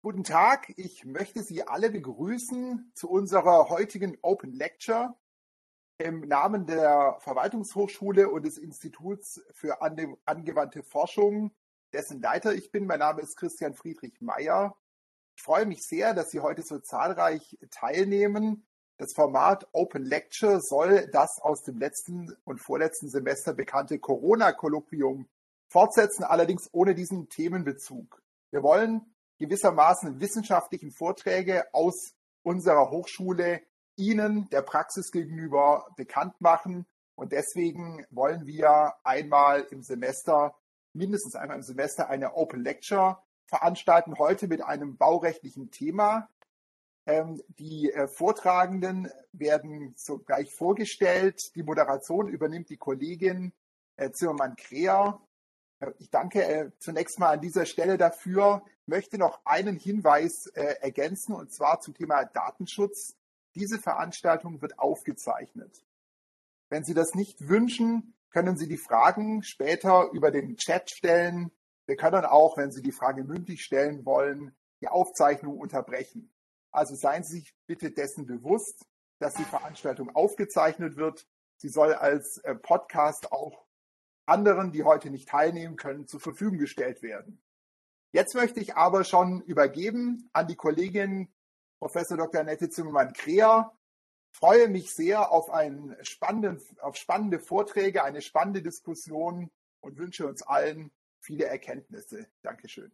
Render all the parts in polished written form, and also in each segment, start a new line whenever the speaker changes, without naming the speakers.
Guten Tag, ich möchte Sie alle begrüßen zu unserer heutigen Open Lecture im Namen der Verwaltungshochschule und des Instituts für angewandte Forschung, dessen Leiter ich bin. Mein Name ist Christian Friedrich Meyer. Ich freue mich sehr, dass Sie heute so zahlreich teilnehmen. Das Format Open Lecture soll das aus dem letzten und vorletzten Semester bekannte Corona-Kolloquium fortsetzen, allerdings ohne diesen Themenbezug. Wir wollen gewissermaßen wissenschaftlichen Vorträge aus unserer Hochschule Ihnen, der Praxis gegenüber, bekannt machen. Und deswegen wollen wir mindestens einmal im Semester eine Open Lecture veranstalten, heute mit einem baurechtlichen Thema. Die Vortragenden werden sogleich vorgestellt. Die Moderation übernimmt die Kollegin Zimmermann-Kreher. Ich danke zunächst mal an dieser Stelle dafür, möchte noch einen Hinweis ergänzen, und zwar zum Thema Datenschutz. Diese Veranstaltung wird aufgezeichnet. Wenn Sie das nicht wünschen, können Sie die Fragen später über den Chat stellen. Wir können auch, wenn Sie die Frage mündlich stellen wollen, die Aufzeichnung unterbrechen. Also seien Sie sich bitte dessen bewusst, dass die Veranstaltung aufgezeichnet wird. Sie soll als Podcast auch anderen, die heute nicht teilnehmen können, zur Verfügung gestellt werden. Jetzt möchte ich aber schon übergeben an die Kollegin Prof. Dr. Annette Zimmermann-Kreher. Freue mich sehr auf spannende Vorträge, eine spannende Diskussion und wünsche uns allen viele Erkenntnisse. Dankeschön.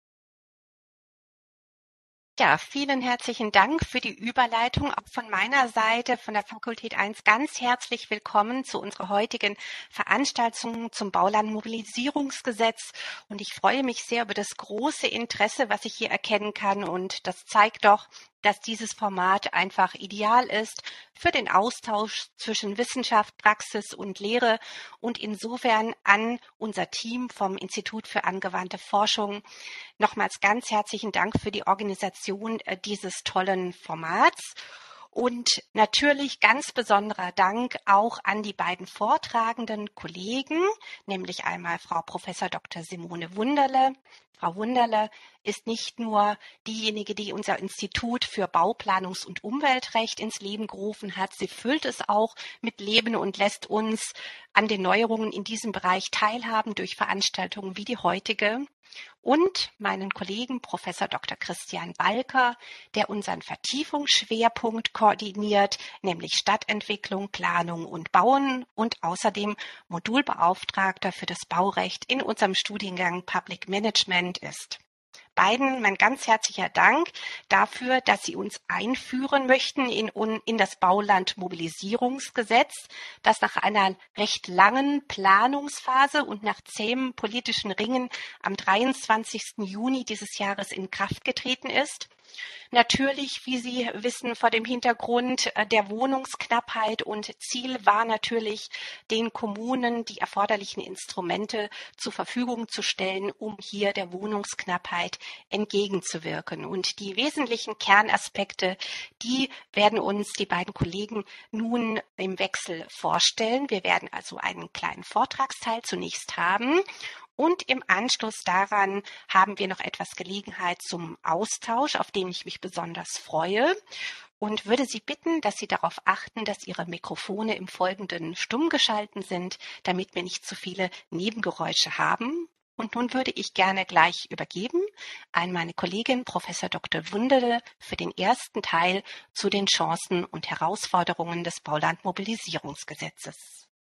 Ja, vielen herzlichen Dank für die Überleitung. Auch von meiner Seite, von der Fakultät 1, ganz herzlich willkommen zu unserer heutigen Veranstaltung zum Baulandmobilisierungsgesetz. Und ich freue mich sehr über das große Interesse, was ich hier erkennen kann. Und das zeigt doch, dass dieses Format einfach ideal ist für den Austausch zwischen Wissenschaft, Praxis und Lehre und insofern an unser Team vom Institut für angewandte Forschung nochmals ganz herzlichen Dank für die Organisation dieses tollen Formats. Und natürlich ganz besonderer Dank auch an die beiden vortragenden Kollegen, nämlich einmal Frau Prof. Dr. Simone Wunderle. Frau Wunderle ist nicht nur diejenige, die unser Institut für Bauplanungs- und Umweltrecht ins Leben gerufen hat, sie füllt es auch mit Leben und lässt uns an den Neuerungen in diesem Bereich teilhaben durch Veranstaltungen wie die heutige. Und meinen Kollegen Professor Dr. Christian Balker, der unseren Vertiefungsschwerpunkt koordiniert, nämlich Stadtentwicklung, Planung und Bauen und außerdem Modulbeauftragter für das Baurecht in unserem Studiengang Public Management ist. Beiden mein ganz herzlicher Dank dafür, dass Sie uns einführen möchten in das Baulandmobilisierungsgesetz, das nach einer recht langen Planungsphase und nach zähem politischen Ringen am 23. Juni dieses Jahres in Kraft getreten ist. Natürlich, wie Sie wissen, vor dem Hintergrund der Wohnungsknappheit, und Ziel war natürlich, den Kommunen die erforderlichen Instrumente zur Verfügung zu stellen, um hier der Wohnungsknappheit entgegenzuwirken. Und die wesentlichen Kernaspekte, die werden uns die beiden Kollegen nun im Wechsel vorstellen. Wir werden also einen kleinen Vortragsteil zunächst haben. Und im Anschluss daran haben wir noch etwas Gelegenheit zum Austausch, auf den ich mich besonders freue, und würde Sie bitten, dass Sie darauf achten, dass Ihre Mikrofone im Folgenden stumm geschalten sind, damit wir nicht zu viele Nebengeräusche haben. Und nun würde ich gerne gleich übergeben an meine Kollegin Professor Dr. Wunderle für den ersten Teil zu den Chancen und Herausforderungen des Baulandmobilisierungsgesetzes.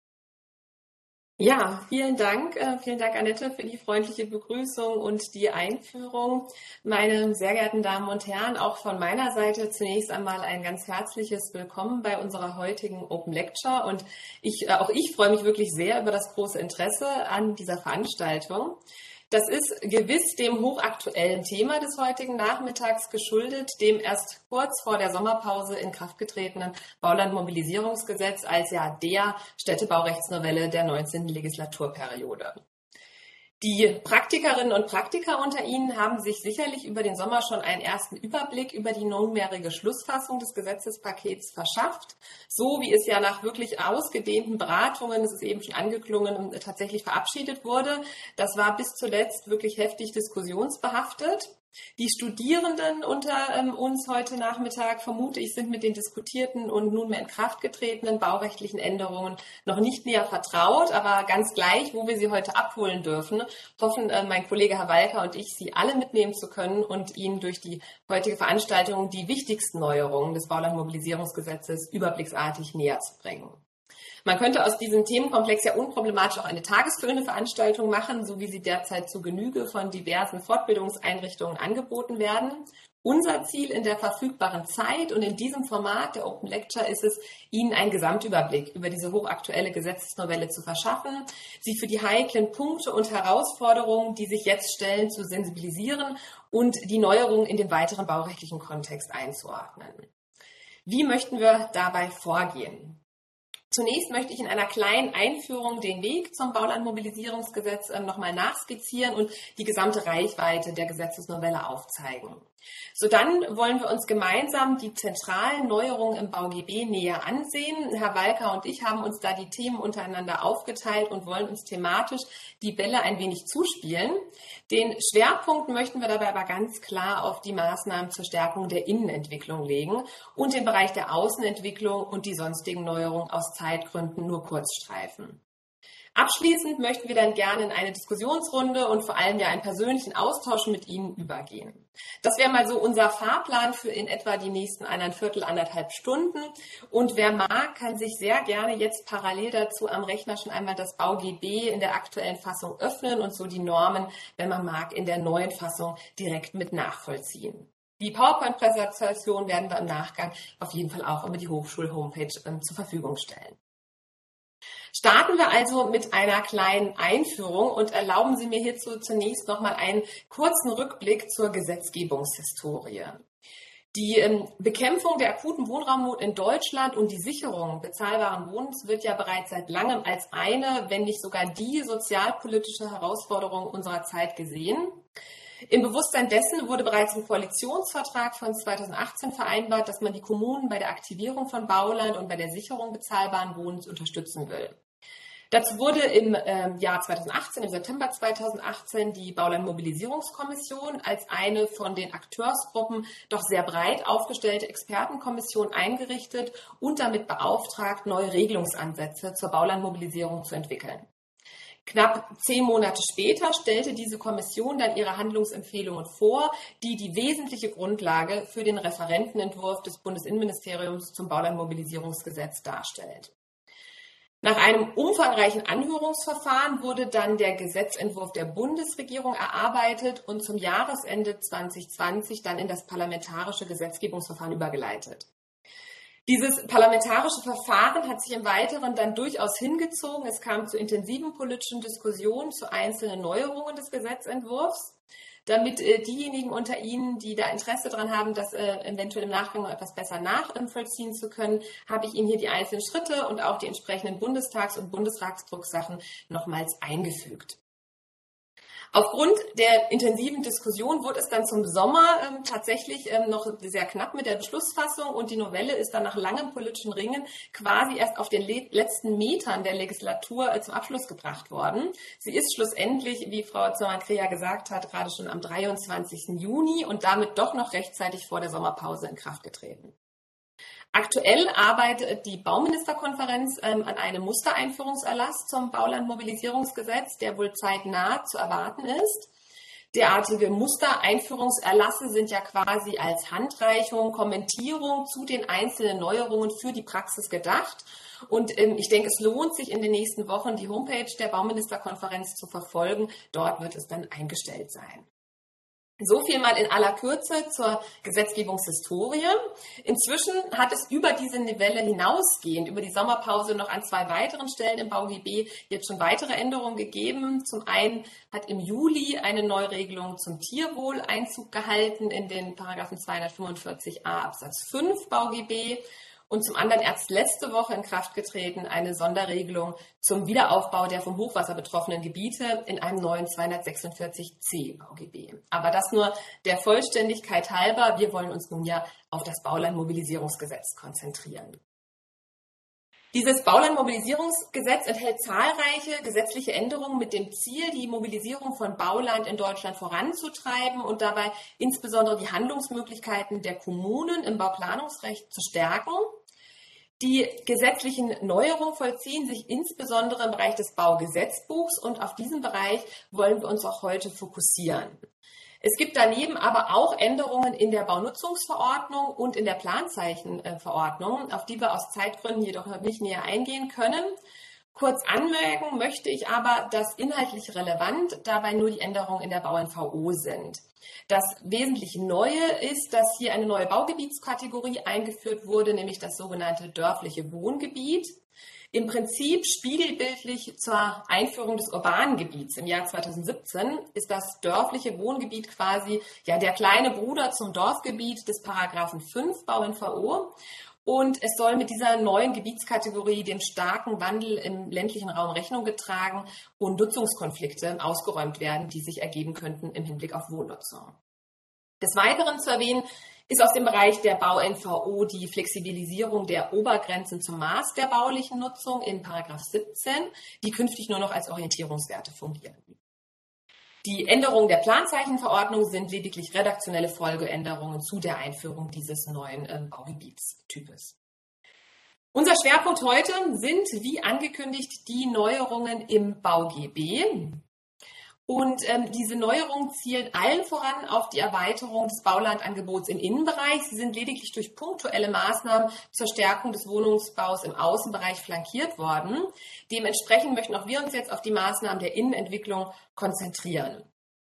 Ja, vielen Dank, Annette, für die freundliche Begrüßung und die Einführung. Meine sehr geehrten Damen und Herren, auch von meiner Seite zunächst einmal ein ganz herzliches Willkommen bei unserer heutigen Open Lecture. Und auch ich freue mich wirklich sehr über das große Interesse an dieser Veranstaltung. Das ist gewiss dem hochaktuellen Thema des heutigen Nachmittags geschuldet, dem erst kurz vor der Sommerpause in Kraft getretenen Baulandmobilisierungsgesetz als ja der Städtebaurechtsnovelle der 19. Legislaturperiode. Die Praktikerinnen und Praktiker unter Ihnen haben sich sicherlich über den Sommer schon einen ersten Überblick über die nunmehrige Schlussfassung des Gesetzespakets verschafft, so wie es ja nach wirklich ausgedehnten Beratungen, es ist eben schon angeklungen, tatsächlich verabschiedet wurde. Das war bis zuletzt wirklich heftig diskussionsbehaftet. Die Studierenden unter uns heute Nachmittag, vermute ich, sind mit den diskutierten und nunmehr in Kraft getretenen baurechtlichen Änderungen noch nicht näher vertraut, aber ganz gleich, wo wir sie heute abholen dürfen, hoffen mein Kollege Herr Walker und ich, Sie alle mitnehmen zu können und Ihnen durch die heutige Veranstaltung die wichtigsten Neuerungen des Baulandmobilisierungsgesetzes überblicksartig näher zu bringen. Man könnte aus diesem Themenkomplex ja unproblematisch auch eine tagesfüllende Veranstaltung machen, so wie sie derzeit zu Genüge von diversen Fortbildungseinrichtungen angeboten werden. Unser Ziel in der verfügbaren Zeit und in diesem Format der Open Lecture ist es, Ihnen einen Gesamtüberblick über diese hochaktuelle Gesetzesnovelle zu verschaffen, Sie für die heiklen Punkte und Herausforderungen, die sich jetzt stellen, zu sensibilisieren und die Neuerungen in den weiteren baurechtlichen Kontext einzuordnen. Wie möchten wir dabei vorgehen? Zunächst möchte ich in einer kleinen Einführung den Weg zum Baulandmobilisierungsgesetz nochmal nachskizzieren und die gesamte Reichweite der Gesetzesnovelle aufzeigen. Sodann wollen wir uns gemeinsam die zentralen Neuerungen im BauGB näher ansehen. Herr Walker und ich haben uns da die Themen untereinander aufgeteilt und wollen uns thematisch die Bälle ein wenig zuspielen. Den Schwerpunkt möchten wir dabei aber ganz klar auf die Maßnahmen zur Stärkung der Innenentwicklung legen und den Bereich der Außenentwicklung und die sonstigen Neuerungen aus Zeitgründen nur kurz streifen. Abschließend möchten wir dann gerne in eine Diskussionsrunde und vor allem ja einen persönlichen Austausch mit Ihnen übergehen. Das wäre mal so unser Fahrplan für in etwa die nächsten 1,25 Stunden. Und wer mag, kann sich sehr gerne jetzt parallel dazu am Rechner schon einmal das BauGB in der aktuellen Fassung öffnen und so die Normen, wenn man mag, in der neuen Fassung direkt mit nachvollziehen. Die PowerPoint-Präsentation werden wir im Nachgang auf jeden Fall auch über die Hochschul-Homepage zur Verfügung stellen. Starten wir also mit einer kleinen Einführung und erlauben Sie mir hierzu zunächst nochmal einen kurzen Rückblick zur Gesetzgebungshistorie. Die Bekämpfung der akuten Wohnraumnot in Deutschland und die Sicherung bezahlbaren Wohnens wird ja bereits seit langem als eine, wenn nicht sogar die sozialpolitische Herausforderung unserer Zeit gesehen. Im Bewusstsein dessen wurde bereits im Koalitionsvertrag von 2018 vereinbart, dass man die Kommunen bei der Aktivierung von Bauland und bei der Sicherung bezahlbaren Wohnens unterstützen will. Dazu wurde im Jahr 2018, im September 2018, die Baulandmobilisierungskommission als eine von den Akteursgruppen doch sehr breit aufgestellte Expertenkommission eingerichtet und damit beauftragt, neue Regelungsansätze zur Baulandmobilisierung zu entwickeln. Knapp 10 Monate später stellte diese Kommission dann ihre Handlungsempfehlungen vor, die die wesentliche Grundlage für den Referentenentwurf des Bundesinnenministeriums zum Baulandmobilisierungsgesetz darstellt. Nach einem umfangreichen Anhörungsverfahren wurde dann der Gesetzentwurf der Bundesregierung erarbeitet und zum Jahresende 2020 dann in das parlamentarische Gesetzgebungsverfahren übergeleitet. Dieses parlamentarische Verfahren hat sich im Weiteren dann durchaus hingezogen. Es kam zu intensiven politischen Diskussionen zu einzelnen Neuerungen des Gesetzentwurfs. Damit diejenigen unter Ihnen, die da Interesse daran haben, das eventuell im Nachgang noch etwas besser nachvollziehen zu können, habe ich Ihnen hier die einzelnen Schritte und auch die entsprechenden Bundestags- und Bundesratsdrucksachen nochmals eingefügt. Aufgrund der intensiven Diskussion wurde es dann zum Sommer tatsächlich noch sehr knapp mit der Beschlussfassung und die Novelle ist dann nach langem politischen Ringen quasi erst auf den letzten Metern der Legislatur zum Abschluss gebracht worden. Sie ist schlussendlich, wie Frau Zimmermann-Kreher gesagt hat, gerade schon am 23. Juni und damit doch noch rechtzeitig vor der Sommerpause in Kraft getreten. Aktuell arbeitet die Bauministerkonferenz an einem Mustereinführungserlass zum Baulandmobilisierungsgesetz, der wohl zeitnah zu erwarten ist. Derartige Mustereinführungserlasse sind ja quasi als Handreichung, Kommentierung zu den einzelnen Neuerungen für die Praxis gedacht. Und ich denke, es lohnt sich in den nächsten Wochen, die Homepage der Bauministerkonferenz zu verfolgen. Dort wird es dann eingestellt sein. So viel mal in aller Kürze zur Gesetzgebungshistorie. Inzwischen hat es über diese Novelle hinausgehend, über die Sommerpause noch an 2 weiteren Stellen im BauGB jetzt schon weitere Änderungen gegeben. Zum einen hat im Juli eine Neuregelung zum Tierwohl Einzug gehalten in den Paragraphen 245a Absatz 5 BauGB. Und zum anderen erst letzte Woche in Kraft getreten eine Sonderregelung zum Wiederaufbau der vom Hochwasser betroffenen Gebiete in einem neuen 246c BauGB. Aber das nur der Vollständigkeit halber. Wir wollen uns nun ja auf das Baulandmobilisierungsgesetz konzentrieren. Dieses Baulandmobilisierungsgesetz enthält zahlreiche gesetzliche Änderungen mit dem Ziel, die Mobilisierung von Bauland in Deutschland voranzutreiben und dabei insbesondere die Handlungsmöglichkeiten der Kommunen im Bauplanungsrecht zu stärken. Die gesetzlichen Neuerungen vollziehen sich insbesondere im Bereich des Baugesetzbuchs und auf diesen Bereich wollen wir uns auch heute fokussieren. Es gibt daneben aber auch Änderungen in der Baunutzungsverordnung und in der Planzeichenverordnung, auf die wir aus Zeitgründen jedoch nicht näher eingehen können. Kurz anmerken möchte ich aber, dass inhaltlich relevant dabei nur die Änderungen in der BauNVO sind. Das wesentlich Neue ist, dass hier eine neue Baugebietskategorie eingeführt wurde, nämlich das sogenannte dörfliche Wohngebiet. Im Prinzip spiegelbildlich zur Einführung des urbanen Gebiets im Jahr 2017 ist das dörfliche Wohngebiet quasi der kleine Bruder zum Dorfgebiet des Paragraphen 5 BauNVO. Und es soll mit dieser neuen Gebietskategorie dem starken Wandel im ländlichen Raum Rechnung getragen und Nutzungskonflikte ausgeräumt werden, die sich ergeben könnten im Hinblick auf Wohnnutzung. Des Weiteren zu erwähnen ist aus dem Bereich der BauNVO die Flexibilisierung der Obergrenzen zum Maß der baulichen Nutzung in § 17, die künftig nur noch als Orientierungswerte fungieren. Die Änderungen der Planzeichenverordnung sind lediglich redaktionelle Folgeänderungen zu der Einführung dieses neuen Baugebietstypes. Unser Schwerpunkt heute sind, wie angekündigt, die Neuerungen im BauGB. Und diese Neuerungen zielen allen voran auf die Erweiterung des Baulandangebots im Innenbereich. Sie sind lediglich durch punktuelle Maßnahmen zur Stärkung des Wohnungsbaus im Außenbereich flankiert worden. Dementsprechend möchten auch wir uns jetzt auf die Maßnahmen der Innenentwicklung konzentrieren.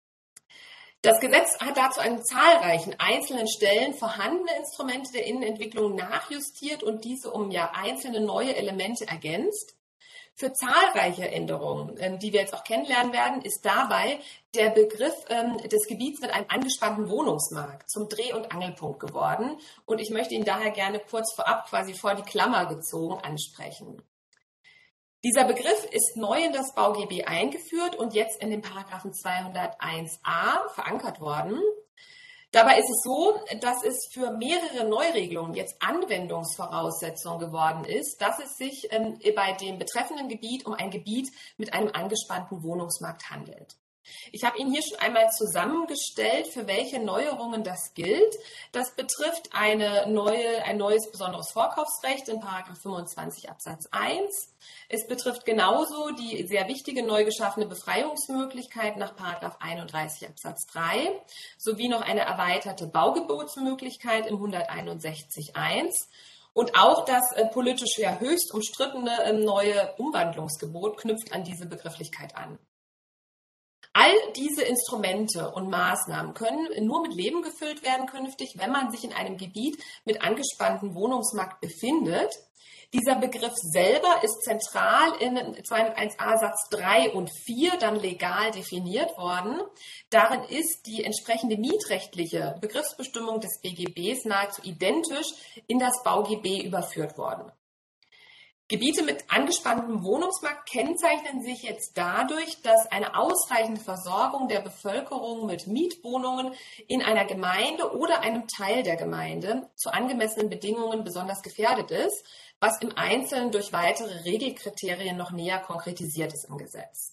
Das Gesetz hat dazu an zahlreichen einzelnen Stellen vorhandene Instrumente der Innenentwicklung nachjustiert und diese um einzelne neue Elemente ergänzt. Für zahlreiche Änderungen, die wir jetzt auch kennenlernen werden, ist dabei der Begriff des Gebiets mit einem angespannten Wohnungsmarkt zum Dreh- und Angelpunkt geworden. Und ich möchte ihn daher gerne kurz vorab quasi vor die Klammer gezogen ansprechen. Dieser Begriff ist neu in das BauGB eingeführt und jetzt in den Paragraphen 201a verankert worden. Dabei ist es so, dass es für mehrere Neuregelungen jetzt Anwendungsvoraussetzung geworden ist, dass es sich bei dem betreffenden Gebiet um ein Gebiet mit einem angespannten Wohnungsmarkt handelt. Ich habe Ihnen hier schon einmal zusammengestellt, für welche Neuerungen das gilt. Das betrifft ein neues besonderes Vorkaufsrecht in § 25 Absatz 1. Es betrifft genauso die sehr wichtige neu geschaffene Befreiungsmöglichkeit nach § 31 Absatz 3 sowie noch eine erweiterte Baugebotsmöglichkeit im 161 1. Und auch das politisch höchst umstrittene neue Umwandlungsgebot knüpft an diese Begrifflichkeit an. All diese Instrumente und Maßnahmen können nur mit Leben gefüllt werden künftig, wenn man sich in einem Gebiet mit angespanntem Wohnungsmarkt befindet. Dieser Begriff selber ist zentral in 201a Satz 3 und 4 dann legal definiert worden. Darin ist die entsprechende mietrechtliche Begriffsbestimmung des BGBs nahezu identisch in das BauGB überführt worden. Gebiete mit angespanntem Wohnungsmarkt kennzeichnen sich jetzt dadurch, dass eine ausreichende Versorgung der Bevölkerung mit Mietwohnungen in einer Gemeinde oder einem Teil der Gemeinde zu angemessenen Bedingungen besonders gefährdet ist, was im Einzelnen durch weitere Regelkriterien noch näher konkretisiert ist im Gesetz.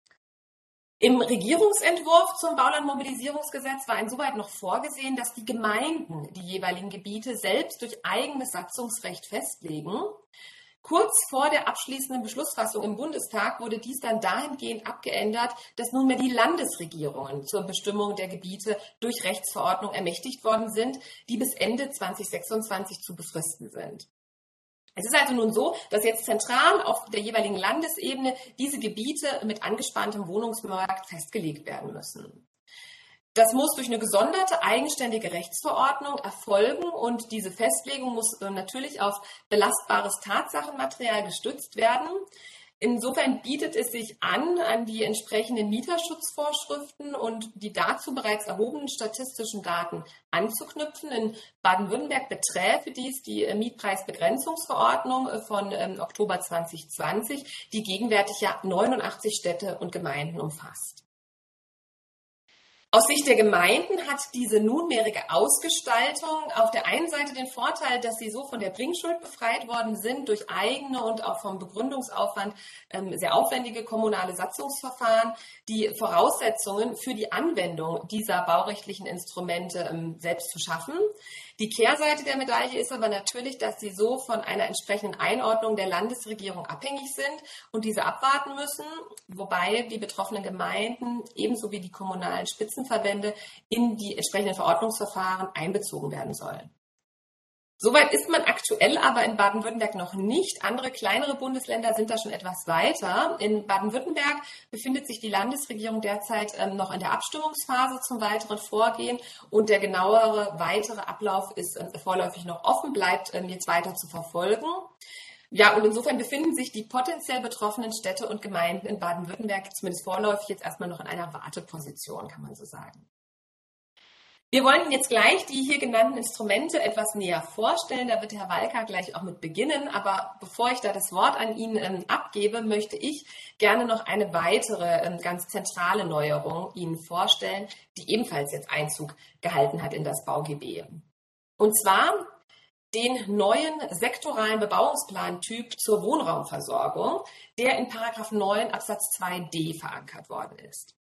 Im Regierungsentwurf zum Baulandmobilisierungsgesetz war insoweit noch vorgesehen, dass die Gemeinden die jeweiligen Gebiete selbst durch eigenes Satzungsrecht festlegen. Kurz vor der abschließenden Beschlussfassung im Bundestag wurde dies dann dahingehend abgeändert, dass nunmehr die Landesregierungen zur Bestimmung der Gebiete durch Rechtsverordnung ermächtigt worden sind, die bis Ende 2026 zu befristen sind. Es ist also nun so, dass jetzt zentral auf der jeweiligen Landesebene diese Gebiete mit angespanntem Wohnungsmarkt festgelegt werden müssen. Das muss durch eine gesonderte, eigenständige Rechtsverordnung erfolgen und diese Festlegung muss natürlich auf belastbares Tatsachenmaterial gestützt werden. Insofern bietet es sich an die entsprechenden Mieterschutzvorschriften und die dazu bereits erhobenen statistischen Daten anzuknüpfen. In Baden-Württemberg beträfe dies die Mietpreisbegrenzungsverordnung von Oktober 2020, die gegenwärtig 89 Städte und Gemeinden umfasst. Aus Sicht der Gemeinden hat diese nunmehrige Ausgestaltung auf der einen Seite den Vorteil, dass sie so von der Bringschuld befreit worden sind durch eigene und auch vom Begründungsaufwand sehr aufwendige kommunale Satzungsverfahren, die Voraussetzungen für die Anwendung dieser baurechtlichen Instrumente selbst zu schaffen. Die Kehrseite der Medaille ist aber natürlich, dass sie so von einer entsprechenden Einordnung der Landesregierung abhängig sind und diese abwarten müssen, wobei die betroffenen Gemeinden ebenso wie die kommunalen Spitzenverbände in die entsprechenden Verordnungsverfahren einbezogen werden sollen. Soweit ist man aktuell aber in Baden-Württemberg noch nicht. Andere kleinere Bundesländer sind da schon etwas weiter. In Baden-Württemberg befindet sich die Landesregierung derzeit noch in der Abstimmungsphase zum weiteren Vorgehen und der genauere weitere Ablauf ist vorläufig noch offen, bleibt jetzt weiter zu verfolgen. Ja, und insofern befinden sich die potenziell betroffenen Städte und Gemeinden in Baden-Württemberg zumindest vorläufig jetzt erstmal noch in einer Warteposition, kann man so sagen. Wir wollen Ihnen jetzt gleich die hier genannten Instrumente etwas näher vorstellen. Da wird Herr Walker gleich auch mit beginnen. Aber bevor ich da das Wort an ihn abgebe, möchte ich gerne noch eine weitere ganz zentrale Neuerung Ihnen vorstellen, die ebenfalls jetzt Einzug gehalten hat in das BauGB. Und zwar den neuen sektoralen Bebauungsplantyp zur Wohnraumversorgung, der in § 9 Absatz 2d verankert worden ist.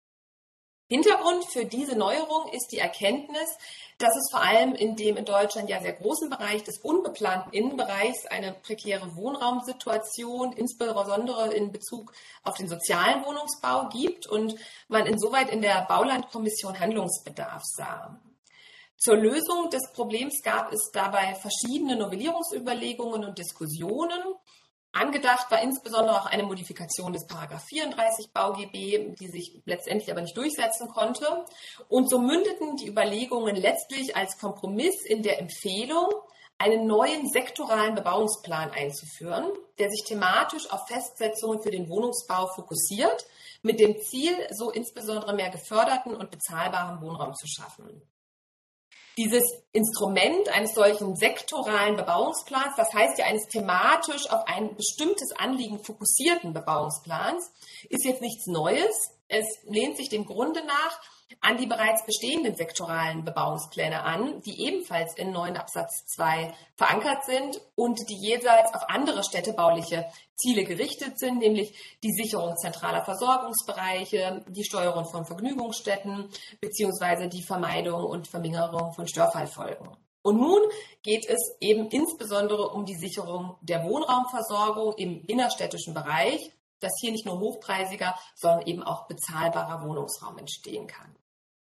Hintergrund für diese Neuerung ist die Erkenntnis, dass es vor allem in dem in Deutschland ja sehr großen Bereich des unbeplanten Innenbereichs eine prekäre Wohnraumsituation, insbesondere in Bezug auf den sozialen Wohnungsbau gibt und man insoweit in der Baulandkommission Handlungsbedarf sah. Zur Lösung des Problems gab es dabei verschiedene Novellierungsüberlegungen und Diskussionen. Angedacht war insbesondere auch eine Modifikation des § 34 BauGB, die sich letztendlich aber nicht durchsetzen konnte. Und so mündeten die Überlegungen letztlich als Kompromiss in der Empfehlung, einen neuen sektoralen Bebauungsplan einzuführen, der sich thematisch auf Festsetzungen für den Wohnungsbau fokussiert, mit dem Ziel, so insbesondere mehr geförderten und bezahlbaren Wohnraum zu schaffen. Dieses Instrument eines solchen sektoralen Bebauungsplans, das heißt ja eines thematisch auf ein bestimmtes Anliegen fokussierten Bebauungsplans, ist jetzt nichts Neues. Es lehnt sich dem Grunde nach an die bereits bestehenden sektoralen Bebauungspläne an, die ebenfalls in 9 Absatz 2 verankert sind und die jeweils auf andere städtebauliche Ziele gerichtet sind, nämlich die Sicherung zentraler Versorgungsbereiche, die Steuerung von Vergnügungsstätten bzw. die Vermeidung und Vermingerung von Störfallfolgen. Und nun geht es eben insbesondere um die Sicherung der Wohnraumversorgung im innerstädtischen Bereich, dass hier nicht nur hochpreisiger, sondern eben auch bezahlbarer Wohnungsraum entstehen kann.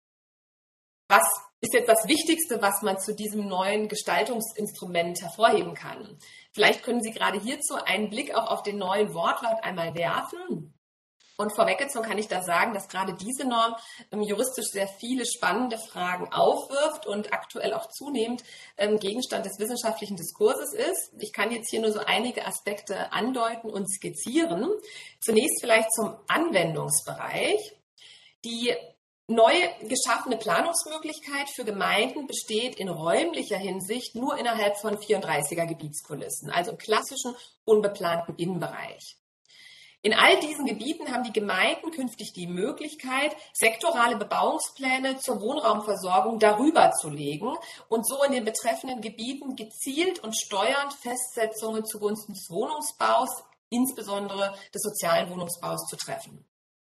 Was ist jetzt das Wichtigste, was man zu diesem neuen Gestaltungsinstrument hervorheben kann? Vielleicht können Sie gerade hierzu einen Blick auch auf den neuen Wortlaut einmal werfen. Und vorweggezogen kann ich da sagen, dass gerade diese Norm juristisch sehr viele spannende Fragen aufwirft und aktuell auch zunehmend Gegenstand des wissenschaftlichen Diskurses ist. Ich kann jetzt hier nur so einige Aspekte andeuten und skizzieren. Zunächst vielleicht zum Anwendungsbereich. Die neu geschaffene Planungsmöglichkeit für Gemeinden besteht in räumlicher Hinsicht nur innerhalb von 34er Gebietskulissen, also im klassischen unbeplanten Innenbereich. In all diesen Gebieten haben die Gemeinden künftig die Möglichkeit, sektorale Bebauungspläne zur Wohnraumversorgung darüber zu legen und so in den betreffenden Gebieten gezielt und steuernd Festsetzungen zugunsten des Wohnungsbaus, insbesondere des sozialen Wohnungsbaus, zu treffen.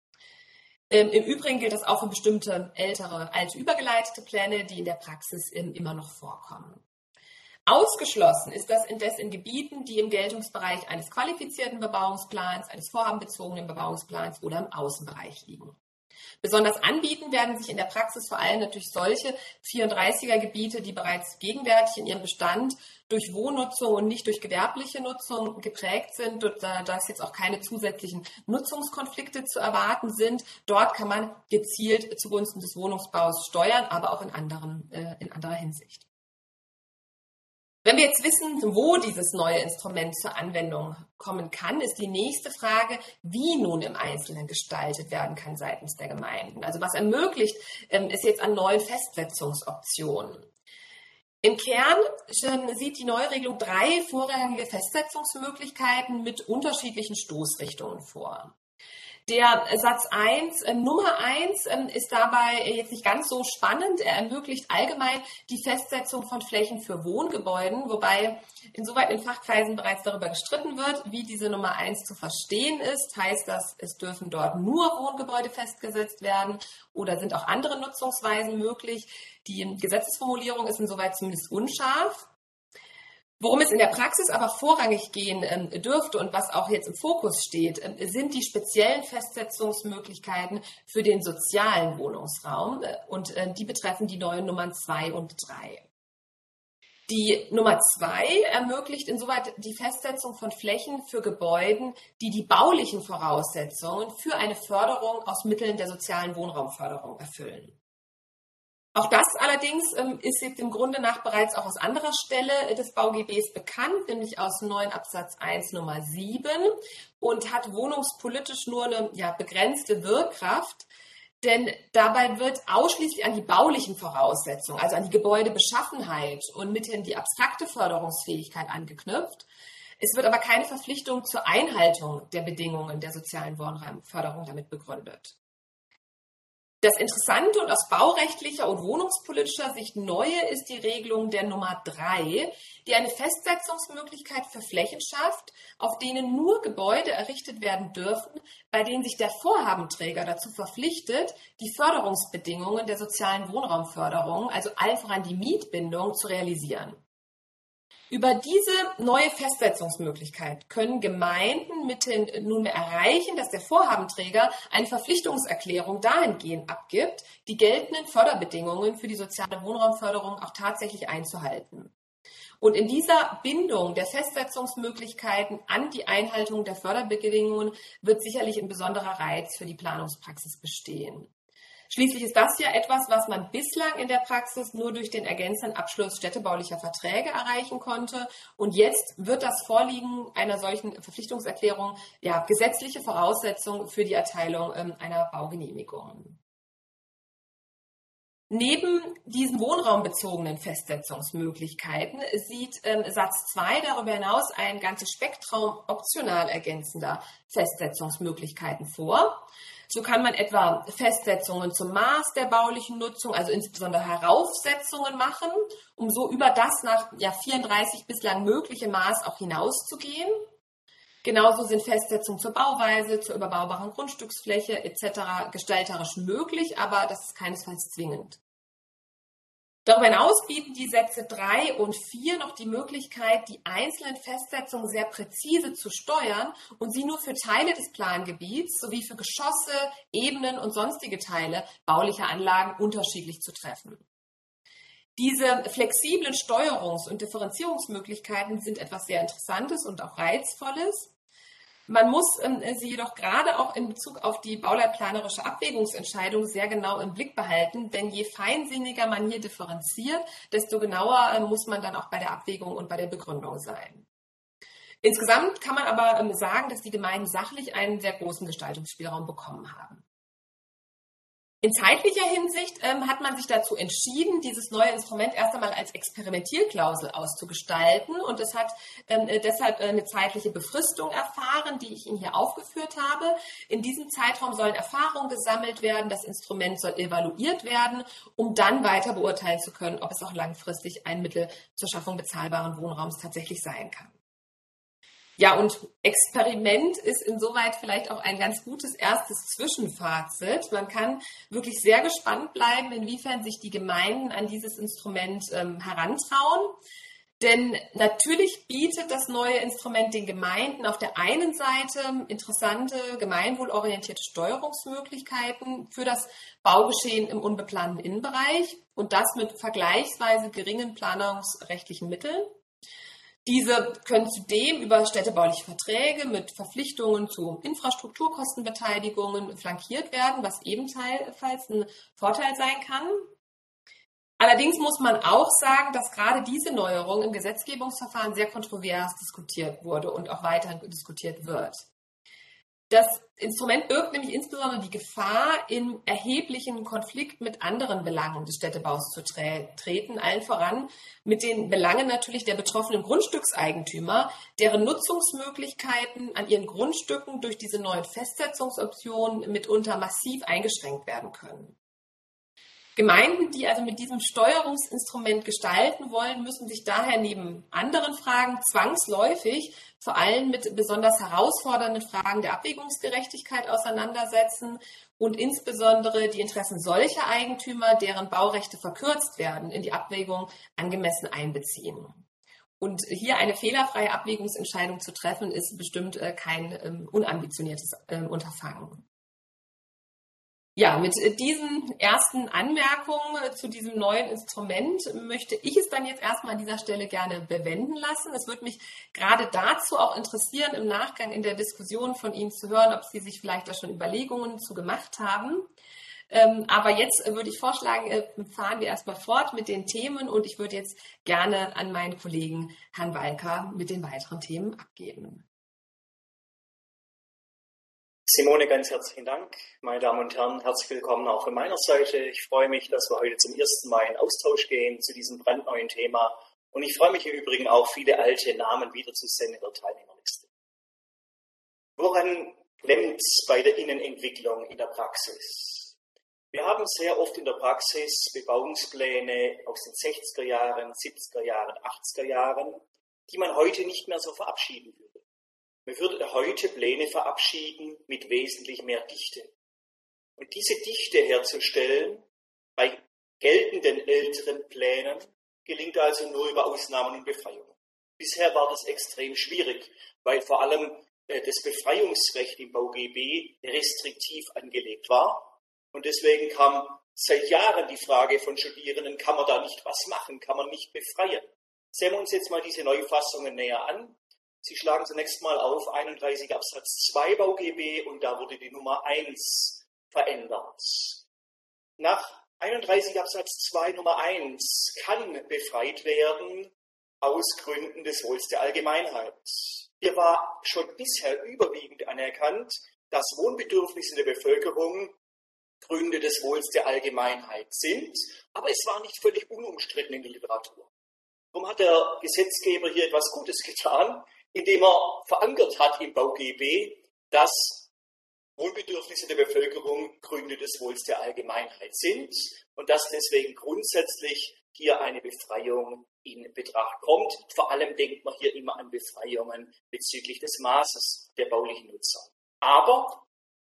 Im Übrigen gilt das auch für bestimmte ältere, alte übergeleitete Pläne, die in der Praxis immer noch vorkommen. Ausgeschlossen ist das indes in Gebieten, die im Geltungsbereich eines qualifizierten Bebauungsplans, eines vorhabenbezogenen Bebauungsplans oder im Außenbereich liegen. Besonders anbieten werden sich in der Praxis vor allem natürlich solche 34er Gebiete, die bereits gegenwärtig in ihrem Bestand durch Wohnnutzung und nicht durch gewerbliche Nutzung geprägt sind, da es jetzt auch keine zusätzlichen Nutzungskonflikte zu erwarten sind. Dort kann man gezielt zugunsten des Wohnungsbaus steuern, aber auch in anderer Hinsicht. Wenn wir jetzt wissen, wo dieses neue Instrument zur Anwendung kommen kann, ist die nächste Frage, wie nun im Einzelnen gestaltet werden kann seitens der Gemeinden. Also was ermöglicht es jetzt an neuen Festsetzungsoptionen? Im Kern sieht die Neuregelung 3 vorrangige Festsetzungsmöglichkeiten mit unterschiedlichen Stoßrichtungen vor. Der Satz 1, Nummer 1, ist dabei jetzt nicht ganz so spannend. Er ermöglicht allgemein die Festsetzung von Flächen für Wohngebäuden, wobei insoweit in Fachkreisen bereits darüber gestritten wird, wie diese Nummer 1 zu verstehen ist. Heißt das, es dürfen dort nur Wohngebäude festgesetzt werden oder sind auch andere Nutzungsweisen möglich? Die Gesetzesformulierung ist insoweit zumindest unscharf. Worum es in der Praxis aber vorrangig gehen dürfte und was auch jetzt im Fokus steht, sind die speziellen Festsetzungsmöglichkeiten für den sozialen Wohnungsraum und die betreffen die neuen Nummern 2 und 3. Die Nummer 2 ermöglicht insoweit die Festsetzung von Flächen für Gebäuden, die die baulichen Voraussetzungen für eine Förderung aus Mitteln der sozialen Wohnraumförderung erfüllen. Auch das allerdings ist jetzt im Grunde nach bereits auch aus anderer Stelle des BauGBs bekannt, nämlich aus 9 Absatz 1 Nummer 7 und hat wohnungspolitisch nur eine begrenzte Wirkkraft, denn dabei wird ausschließlich an die baulichen Voraussetzungen, also an die Gebäudebeschaffenheit und mithin die abstrakte Förderungsfähigkeit angeknüpft. Es wird aber keine Verpflichtung zur Einhaltung der Bedingungen der sozialen Wohnraumförderung damit begründet. Das Interessante und aus baurechtlicher und wohnungspolitischer Sicht Neue ist die Regelung der Nummer 3, die eine Festsetzungsmöglichkeit für Flächen schafft, auf denen nur Gebäude errichtet werden dürfen, bei denen sich der Vorhabenträger dazu verpflichtet, die Förderungsbedingungen der sozialen Wohnraumförderung, also allen voran die Mietbindung, zu realisieren. Über diese neue Festsetzungsmöglichkeit können Gemeinden mithin nunmehr erreichen, dass der Vorhabenträger eine Verpflichtungserklärung dahingehend abgibt, die geltenden Förderbedingungen für die soziale Wohnraumförderung auch tatsächlich einzuhalten. Und in dieser Bindung der Festsetzungsmöglichkeiten an die Einhaltung der Förderbedingungen wird sicherlich ein besonderer Reiz für die Planungspraxis bestehen. Schließlich ist das ja etwas, was man bislang in der Praxis nur durch den ergänzenden Abschluss städtebaulicher Verträge erreichen konnte. Und jetzt wird das Vorliegen einer solchen Verpflichtungserklärung gesetzliche Voraussetzung für die Erteilung einer Baugenehmigung. Neben diesen wohnraumbezogenen Festsetzungsmöglichkeiten sieht Satz 2 darüber hinaus ein ganzes Spektrum optional ergänzender Festsetzungsmöglichkeiten vor. So kann man etwa Festsetzungen zum Maß der baulichen Nutzung, also insbesondere Heraufsetzungen machen, um so über das nach 34 bislang mögliche Maß auch hinauszugehen. Genauso sind Festsetzungen zur Bauweise, zur überbaubaren Grundstücksfläche etc. gestalterisch möglich, aber das ist keinesfalls zwingend. Darüber hinaus bieten die Sätze 3 und 4 noch die Möglichkeit, die einzelnen Festsetzungen sehr präzise zu steuern und sie nur für Teile des Plangebiets sowie für Geschosse, Ebenen und sonstige Teile baulicher Anlagen unterschiedlich zu treffen. Diese flexiblen Steuerungs- und Differenzierungsmöglichkeiten sind etwas sehr Interessantes und auch Reizvolles. Man muss sie jedoch gerade auch in Bezug auf die bauleitplanerische Abwägungsentscheidung sehr genau im Blick behalten, denn je feinsinniger man hier differenziert, desto genauer muss man dann auch bei der Abwägung und bei der Begründung sein. Insgesamt kann man aber sagen, dass die Gemeinden sachlich einen sehr großen Gestaltungsspielraum bekommen haben. In zeitlicher Hinsicht hat man sich dazu entschieden, dieses neue Instrument erst einmal als Experimentierklausel auszugestalten und es hat deshalb eine zeitliche Befristung erfahren, die ich Ihnen hier aufgeführt habe. In diesem Zeitraum sollen Erfahrungen gesammelt werden, das Instrument soll evaluiert werden, um dann weiter beurteilen zu können, ob es auch langfristig ein Mittel zur Schaffung bezahlbaren Wohnraums tatsächlich sein kann. Ja, und Experiment ist insoweit vielleicht auch ein ganz gutes erstes Zwischenfazit. Man kann wirklich sehr gespannt bleiben, inwiefern sich die Gemeinden an dieses Instrument herantrauen. Denn natürlich bietet das neue Instrument den Gemeinden auf der einen Seite interessante, gemeinwohlorientierte Steuerungsmöglichkeiten für das Baugeschehen im unbeplanten Innenbereich und das mit vergleichsweise geringen planungsrechtlichen Mitteln. Diese können zudem über städtebauliche Verträge mit Verpflichtungen zu Infrastrukturkostenbeteiligungen flankiert werden, was ebenfalls ein Vorteil sein kann. Allerdings muss man auch sagen, dass gerade diese Neuerung im Gesetzgebungsverfahren sehr kontrovers diskutiert wurde und auch weiter diskutiert wird. Das Instrument birgt nämlich insbesondere die Gefahr, in erheblichen Konflikt mit anderen Belangen des Städtebaus zu treten, allen voran mit den Belangen natürlich der betroffenen Grundstückseigentümer, deren Nutzungsmöglichkeiten an ihren Grundstücken durch diese neuen Festsetzungsoptionen mitunter massiv eingeschränkt werden können. Gemeinden, die also mit diesem Steuerungsinstrument gestalten wollen, müssen sich daher neben anderen Fragen zwangsläufig vor allem mit besonders herausfordernden Fragen der Abwägungsgerechtigkeit auseinandersetzen und insbesondere die Interessen solcher Eigentümer, deren Baurechte verkürzt werden, in die Abwägung angemessen einbeziehen. Und hier eine fehlerfreie Abwägungsentscheidung zu treffen, ist bestimmt kein unambitioniertes Unterfangen. Ja, mit diesen ersten Anmerkungen zu diesem neuen Instrument möchte ich es dann jetzt erstmal an dieser Stelle gerne bewenden lassen. Es würde mich gerade dazu auch interessieren, im Nachgang in der Diskussion von Ihnen zu hören, ob Sie sich vielleicht da schon Überlegungen zu gemacht haben. Aber jetzt würde ich vorschlagen, fahren wir erstmal fort mit den Themen und ich würde jetzt gerne an meinen Kollegen Herrn Walker mit den weiteren Themen abgeben.
Simone, ganz herzlichen Dank. Meine Damen und Herren, herzlich willkommen auch von meiner Seite. Ich freue mich, dass wir heute zum ersten Mal in Austausch gehen zu diesem brandneuen Thema. Und ich freue mich im Übrigen auch, viele alte Namen wiederzusehen in der Teilnehmerliste. Woran klemmt es bei der Innenentwicklung in der Praxis? Wir haben sehr oft in der Praxis Bebauungspläne aus den 60er Jahren, 70er Jahren, 80er Jahren, die man heute nicht mehr so verabschieden würde. Man würde heute Pläne verabschieden mit wesentlich mehr Dichte. Und diese Dichte herzustellen bei geltenden älteren Plänen gelingt also nur über Ausnahmen und Befreiungen. Bisher war das extrem schwierig, weil vor allem das Befreiungsrecht im BauGB restriktiv angelegt war. Und deswegen kam seit Jahren die Frage von Studierenden, kann man da nicht was machen, kann man nicht befreien? Sehen wir uns jetzt mal diese Neufassungen näher an. Sie schlagen zunächst mal auf 31 Absatz 2 BauGB und da wurde die Nummer 1 verändert. Nach 31 Absatz 2 Nummer 1 kann befreit werden aus Gründen des Wohls der Allgemeinheit. Hier war schon bisher überwiegend anerkannt, dass Wohnbedürfnisse der Bevölkerung Gründe des Wohls der Allgemeinheit sind, aber es war nicht völlig unumstritten in der Literatur. Darum hat der Gesetzgeber hier etwas Gutes getan, indem er verankert hat im BauGB, dass Wohnbedürfnisse der Bevölkerung Gründe des Wohls der Allgemeinheit sind und dass deswegen grundsätzlich hier eine Befreiung in Betracht kommt. Vor allem denkt man hier immer an Befreiungen bezüglich des Maßes der baulichen Nutzer. Aber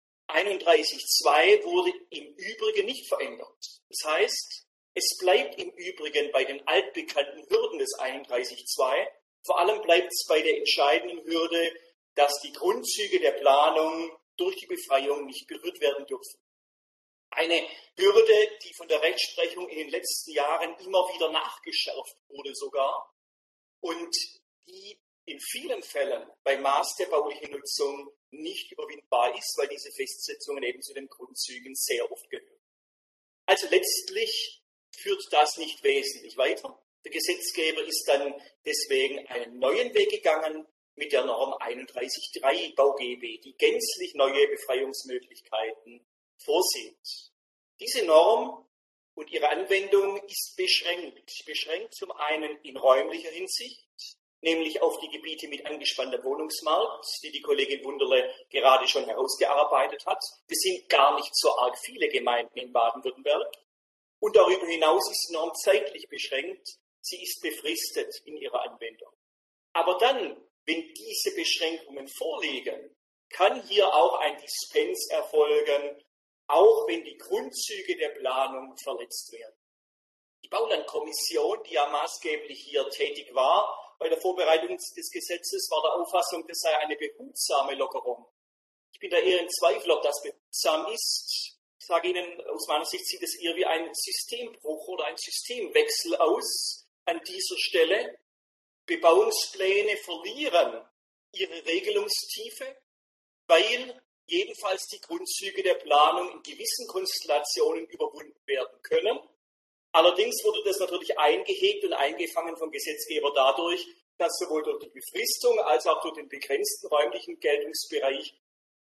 31.2 wurde im Übrigen nicht verändert. Das heißt, es bleibt im Übrigen bei den altbekannten Hürden des 31.2. Vor allem bleibt es bei der entscheidenden Hürde, dass die Grundzüge der Planung durch die Befreiung nicht berührt werden dürfen. Eine Hürde, die von der Rechtsprechung in den letzten Jahren immer wieder nachgeschärft wurde sogar und die in vielen Fällen beim Maß der baulichen Nutzung nicht überwindbar ist, weil diese Festsetzungen eben zu den Grundzügen sehr oft gehören. Also letztlich führt das nicht wesentlich weiter. Der Gesetzgeber ist dann deswegen einen neuen Weg gegangen mit der Norm 31.3 BauGB, die gänzlich neue Befreiungsmöglichkeiten vorsieht. Diese Norm und ihre Anwendung ist beschränkt. Beschränkt zum einen in räumlicher Hinsicht, nämlich auf die Gebiete mit angespanntem Wohnungsmarkt, die die Kollegin Wunderle gerade schon herausgearbeitet hat. Das sind gar nicht so arg viele Gemeinden in Baden-Württemberg. Und darüber hinaus ist die Norm zeitlich beschränkt. Sie ist befristet in ihrer Anwendung. Aber dann, wenn diese Beschränkungen vorliegen, kann hier auch ein Dispens erfolgen, auch wenn die Grundzüge der Planung verletzt werden. Die Baulandkommission, die ja maßgeblich hier tätig war bei der Vorbereitung des Gesetzes, war der Auffassung, das sei eine behutsame Lockerung. Ich bin da eher in Zweifel, ob das behutsam ist. Ich sage Ihnen, aus meiner Sicht sieht es eher wie ein Systembruch oder ein Systemwechsel aus. An dieser Stelle, Bebauungspläne verlieren ihre Regelungstiefe, weil jedenfalls die Grundzüge der Planung in gewissen Konstellationen überwunden werden können. Allerdings wurde das natürlich eingehegt und eingefangen vom Gesetzgeber dadurch, dass sowohl durch die Befristung als auch durch den begrenzten räumlichen Geltungsbereich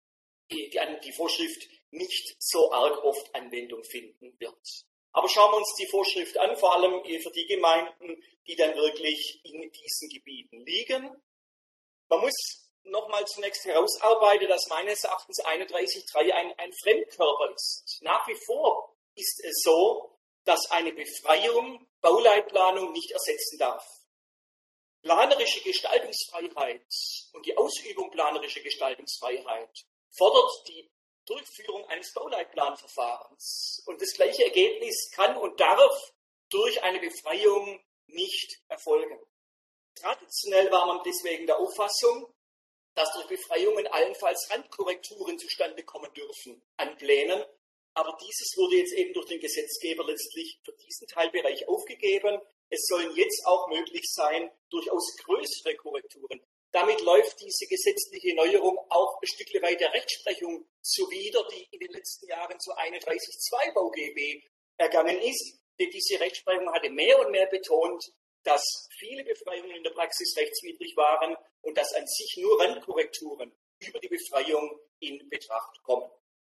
die Vorschrift nicht so arg oft Anwendung finden wird. Aber schauen wir uns die Vorschrift an, vor allem für die Gemeinden, die dann wirklich in diesen Gebieten liegen. Man muss nochmal zunächst herausarbeiten, dass meines Erachtens 31.3 ein Fremdkörper ist. Nach wie vor ist es so, dass eine Befreiung Bauleitplanung nicht ersetzen darf. Planerische Gestaltungsfreiheit und die Ausübung planerischer Gestaltungsfreiheit fordert die Durchführung eines Bauleitplanverfahrens. Und das gleiche Ergebnis kann und darf durch eine Befreiung nicht erfolgen. Traditionell war man deswegen der Auffassung, dass durch Befreiungen allenfalls Randkorrekturen zustande kommen dürfen an Plänen. Aber dieses wurde jetzt eben durch den Gesetzgeber letztlich für diesen Teilbereich aufgegeben. Es sollen jetzt auch möglich sein, durchaus größere Korrekturen. Damit läuft diese gesetzliche Neuerung auch ein Stück weit der Rechtsprechung zuwider, die in den letzten Jahren zu 31.2 BauGB ergangen ist. Denn diese Rechtsprechung hatte mehr und mehr betont, dass viele Befreiungen in der Praxis rechtswidrig waren und dass an sich nur Randkorrekturen über die Befreiung in Betracht kommen.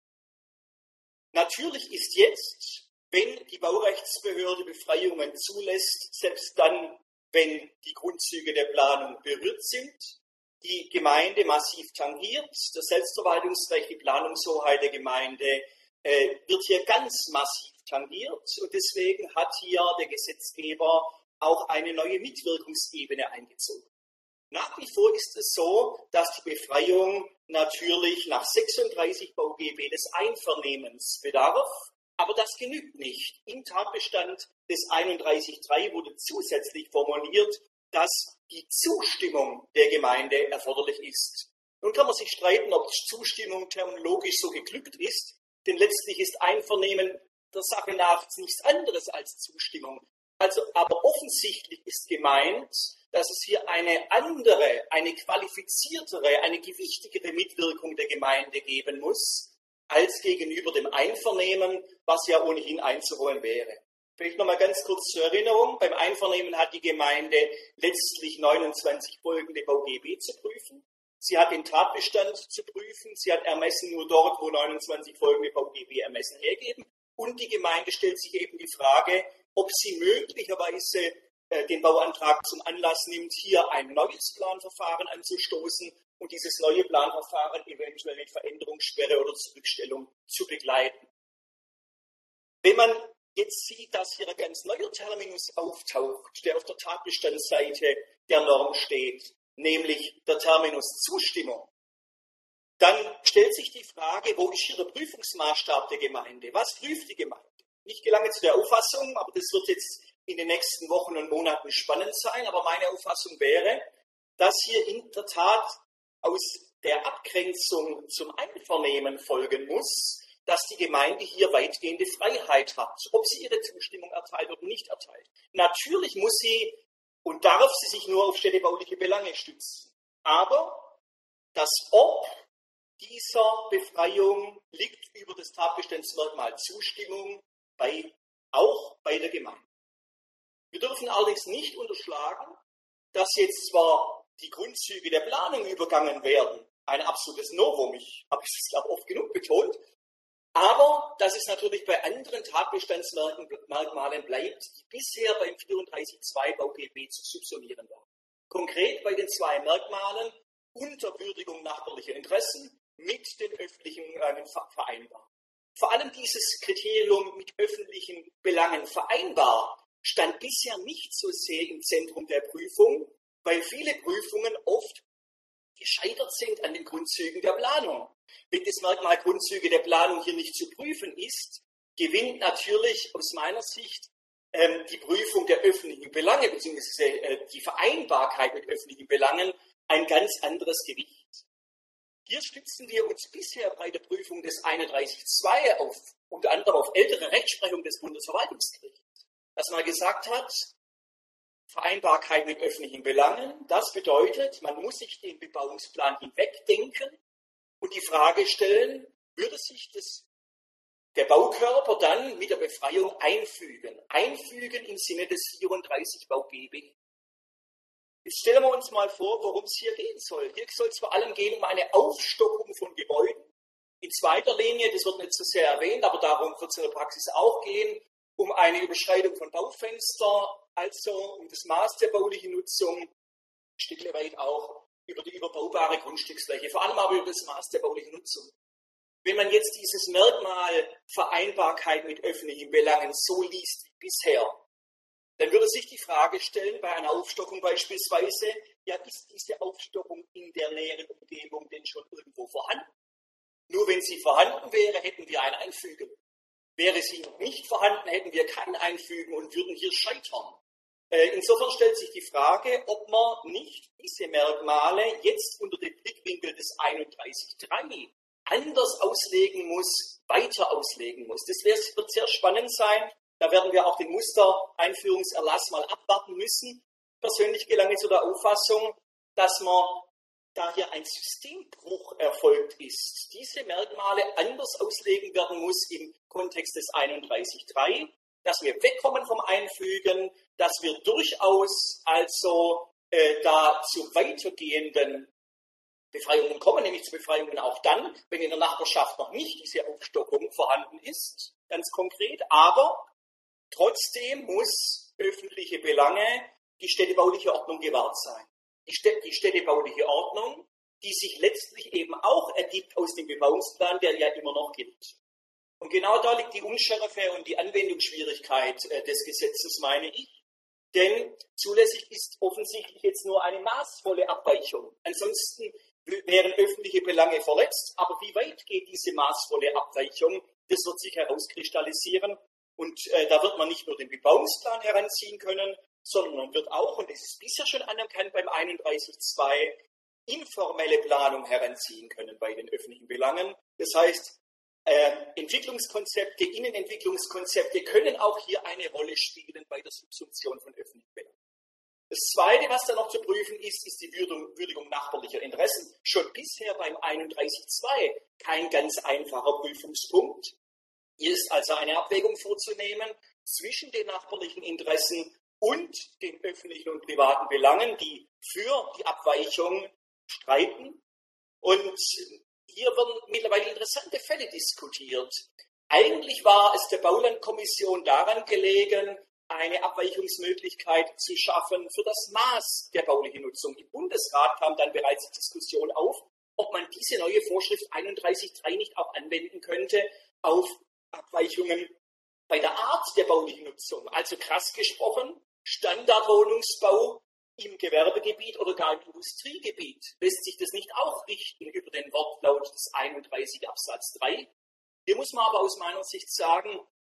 Natürlich ist jetzt, wenn die Baurechtsbehörde Befreiungen zulässt, selbst dann, wenn die Grundzüge der Planung berührt sind, die Gemeinde massiv tangiert. Das Selbstverwaltungsrecht, die Planungshoheit der Gemeinde wird hier ganz massiv tangiert. Und deswegen hat hier der Gesetzgeber auch eine neue Mitwirkungsebene eingezogen. Nach wie vor ist es so, dass die Befreiung natürlich nach 36 BauGB des Einvernehmens bedarf, aber das genügt nicht. Im Tatbestand des 31.3 wurde zusätzlich formuliert, dass die Zustimmung der Gemeinde erforderlich ist. Nun kann man sich streiten, ob Zustimmung terminologisch so geglückt ist, denn letztlich ist Einvernehmen der Sache nach nichts anderes als Zustimmung. Aber offensichtlich ist gemeint, dass es hier eine andere, eine qualifiziertere, eine gewichtigere Mitwirkung der Gemeinde geben muss, als gegenüber dem Einvernehmen, was ja ohnehin einzuholen wäre. Vielleicht nochmal ganz kurz zur Erinnerung. Beim Einvernehmen hat die Gemeinde letztlich 29 folgende BauGB zu prüfen. Sie hat den Tatbestand zu prüfen. Sie hat Ermessen nur dort, wo 29 folgende BauGB Ermessen hergeben. Und die Gemeinde stellt sich eben die Frage, ob sie möglicherweise den Bauantrag zum Anlass nimmt, hier ein neues Planverfahren anzustoßen und dieses neue Planverfahren eventuell mit Veränderungssperre oder Zurückstellung zu begleiten. Wenn man jetzt sieht, dass hier ein ganz neuer Terminus auftaucht, der auf der Tatbestandsseite der Norm steht, nämlich der Terminus Zustimmung, dann stellt sich die Frage, wo ist hier der Prüfungsmaßstab der Gemeinde? Was prüft die Gemeinde? Ich gelange zu der Auffassung, aber das wird jetzt in den nächsten Wochen und Monaten spannend sein, aber meine Auffassung wäre, dass hier in der Tat aus der Abgrenzung zum Einvernehmen folgen muss, dass die Gemeinde hier weitgehende Freiheit hat, ob sie ihre Zustimmung erteilt oder nicht erteilt. Natürlich muss sie und darf sie sich nur auf städtebauliche Belange stützen. Aber das Ob dieser Befreiung liegt über das Tatbestandsmerkmal Zustimmung auch bei der Gemeinde. Wir dürfen allerdings nicht unterschlagen, dass jetzt zwar die Grundzüge der Planung übergangen werden, ein absolutes Novum, ich habe es glaube oft genug betont, aber dass es natürlich bei anderen Tatbestandsmerkmalen bleibt, die bisher beim 34.2 BauGB zu subsumieren waren. Konkret bei den zwei Merkmalen Unterwürdigung nachbarlicher Interessen mit den öffentlichen Belangen vereinbar. Vor allem dieses Kriterium mit öffentlichen Belangen vereinbar stand bisher nicht so sehr im Zentrum der Prüfung, weil viele Prüfungen oft gescheitert sind an den Grundzügen der Planung. Wenn das Merkmal Grundzüge der Planung hier nicht zu prüfen ist, gewinnt natürlich aus meiner Sicht die Prüfung der öffentlichen Belange bzw. Die Vereinbarkeit mit öffentlichen Belangen ein ganz anderes Gewicht. Hier stützen wir uns bisher bei der Prüfung des 31.2 unter anderem auf ältere Rechtsprechung des Bundesverwaltungsgerichts, dass man gesagt hat, Vereinbarkeit mit öffentlichen Belangen, das bedeutet, man muss sich den Bebauungsplan hinwegdenken und die Frage stellen, würde sich der Baukörper dann mit der Befreiung einfügen im Sinne des 34 BauGB. Jetzt stellen wir uns mal vor, worum es hier gehen soll. Hier soll es vor allem gehen um eine Aufstockung von Gebäuden, In zweiter Linie, das wird nicht so sehr erwähnt, aber darum wird es in der Praxis auch gehen, um eine Überschreitung von Baufenster, also um das Maß der baulichen Nutzung, ein Stück weit auch über die überbaubare Grundstücksfläche, vor allem aber über das Maß der baulichen Nutzung. Wenn man jetzt dieses Merkmal Vereinbarkeit mit öffentlichen Belangen so liest wie bisher, dann würde sich die Frage stellen, bei einer Aufstockung beispielsweise, ja, ist diese Aufstockung in der näheren Umgebung denn schon irgendwo vorhanden? Nur wenn sie vorhanden wäre, hätten wir ein Einfügen. Wäre sie nicht vorhanden, hätten wir kein Einfügen und würden hier scheitern. Insofern stellt sich die Frage, ob man nicht diese Merkmale jetzt unter dem Blickwinkel des 31.3 anders auslegen muss, weiter auslegen muss. Das wird sehr spannend sein. Da werden wir auch den Mustereinführungserlass mal abwarten müssen. Persönlich gelange ich zu der Auffassung, dass man, da hier ein Systembruch erfolgt ist, diese Merkmale anders auslegen werden muss im Kontext des 31.3, dass wir wegkommen vom Einfügen, dass wir durchaus also da zu weitergehenden Befreiungen kommen, nämlich zu Befreiungen auch dann, wenn in der Nachbarschaft noch nicht diese Aufstockung vorhanden ist, ganz konkret, aber trotzdem muss öffentliche Belange, die städtebauliche Ordnung gewahrt sein. Die städtebauliche Ordnung, die sich letztlich eben auch ergibt aus dem Bebauungsplan, der ja immer noch gilt. Und genau da liegt die Unschärfe und die Anwendungsschwierigkeit des Gesetzes, meine ich. Denn zulässig ist offensichtlich jetzt nur eine maßvolle Abweichung. Ansonsten wären öffentliche Belange verletzt. Aber wie weit geht diese maßvolle Abweichung? Das wird sich herauskristallisieren. Und da wird man nicht nur den Bebauungsplan heranziehen können, sondern man wird auch, und das ist bisher schon anerkannt beim 31.2, informelle Planung heranziehen können bei den öffentlichen Belangen. Das heißt, Entwicklungskonzepte, Innenentwicklungskonzepte können auch hier eine Rolle spielen bei der Subsumption von öffentlichen Belangen. Das Zweite, was da noch zu prüfen ist, ist die Würdigung nachbarlicher Interessen. Schon bisher beim 31.2 kein ganz einfacher Prüfungspunkt. Hier ist also eine Abwägung vorzunehmen zwischen den nachbarlichen Interessen und den öffentlichen und privaten Belangen, die für die Abweichung streiten. Und hier werden mittlerweile interessante Fälle diskutiert. Eigentlich war es der Baulandkommission daran gelegen, eine Abweichungsmöglichkeit zu schaffen für das Maß der baulichen Nutzung. Im Bundesrat kam dann bereits die Diskussion auf, ob man diese neue Vorschrift 31.3 nicht auch anwenden könnte auf Abweichungen bei der Art der baulichen Nutzung. Also krass gesprochen, Standardwohnungsbau im Gewerbegebiet oder gar im Industriegebiet. Lässt sich das nicht auch richten über den Wortlaut des 31 Absatz 3? Hier muss man aber aus meiner Sicht sagen,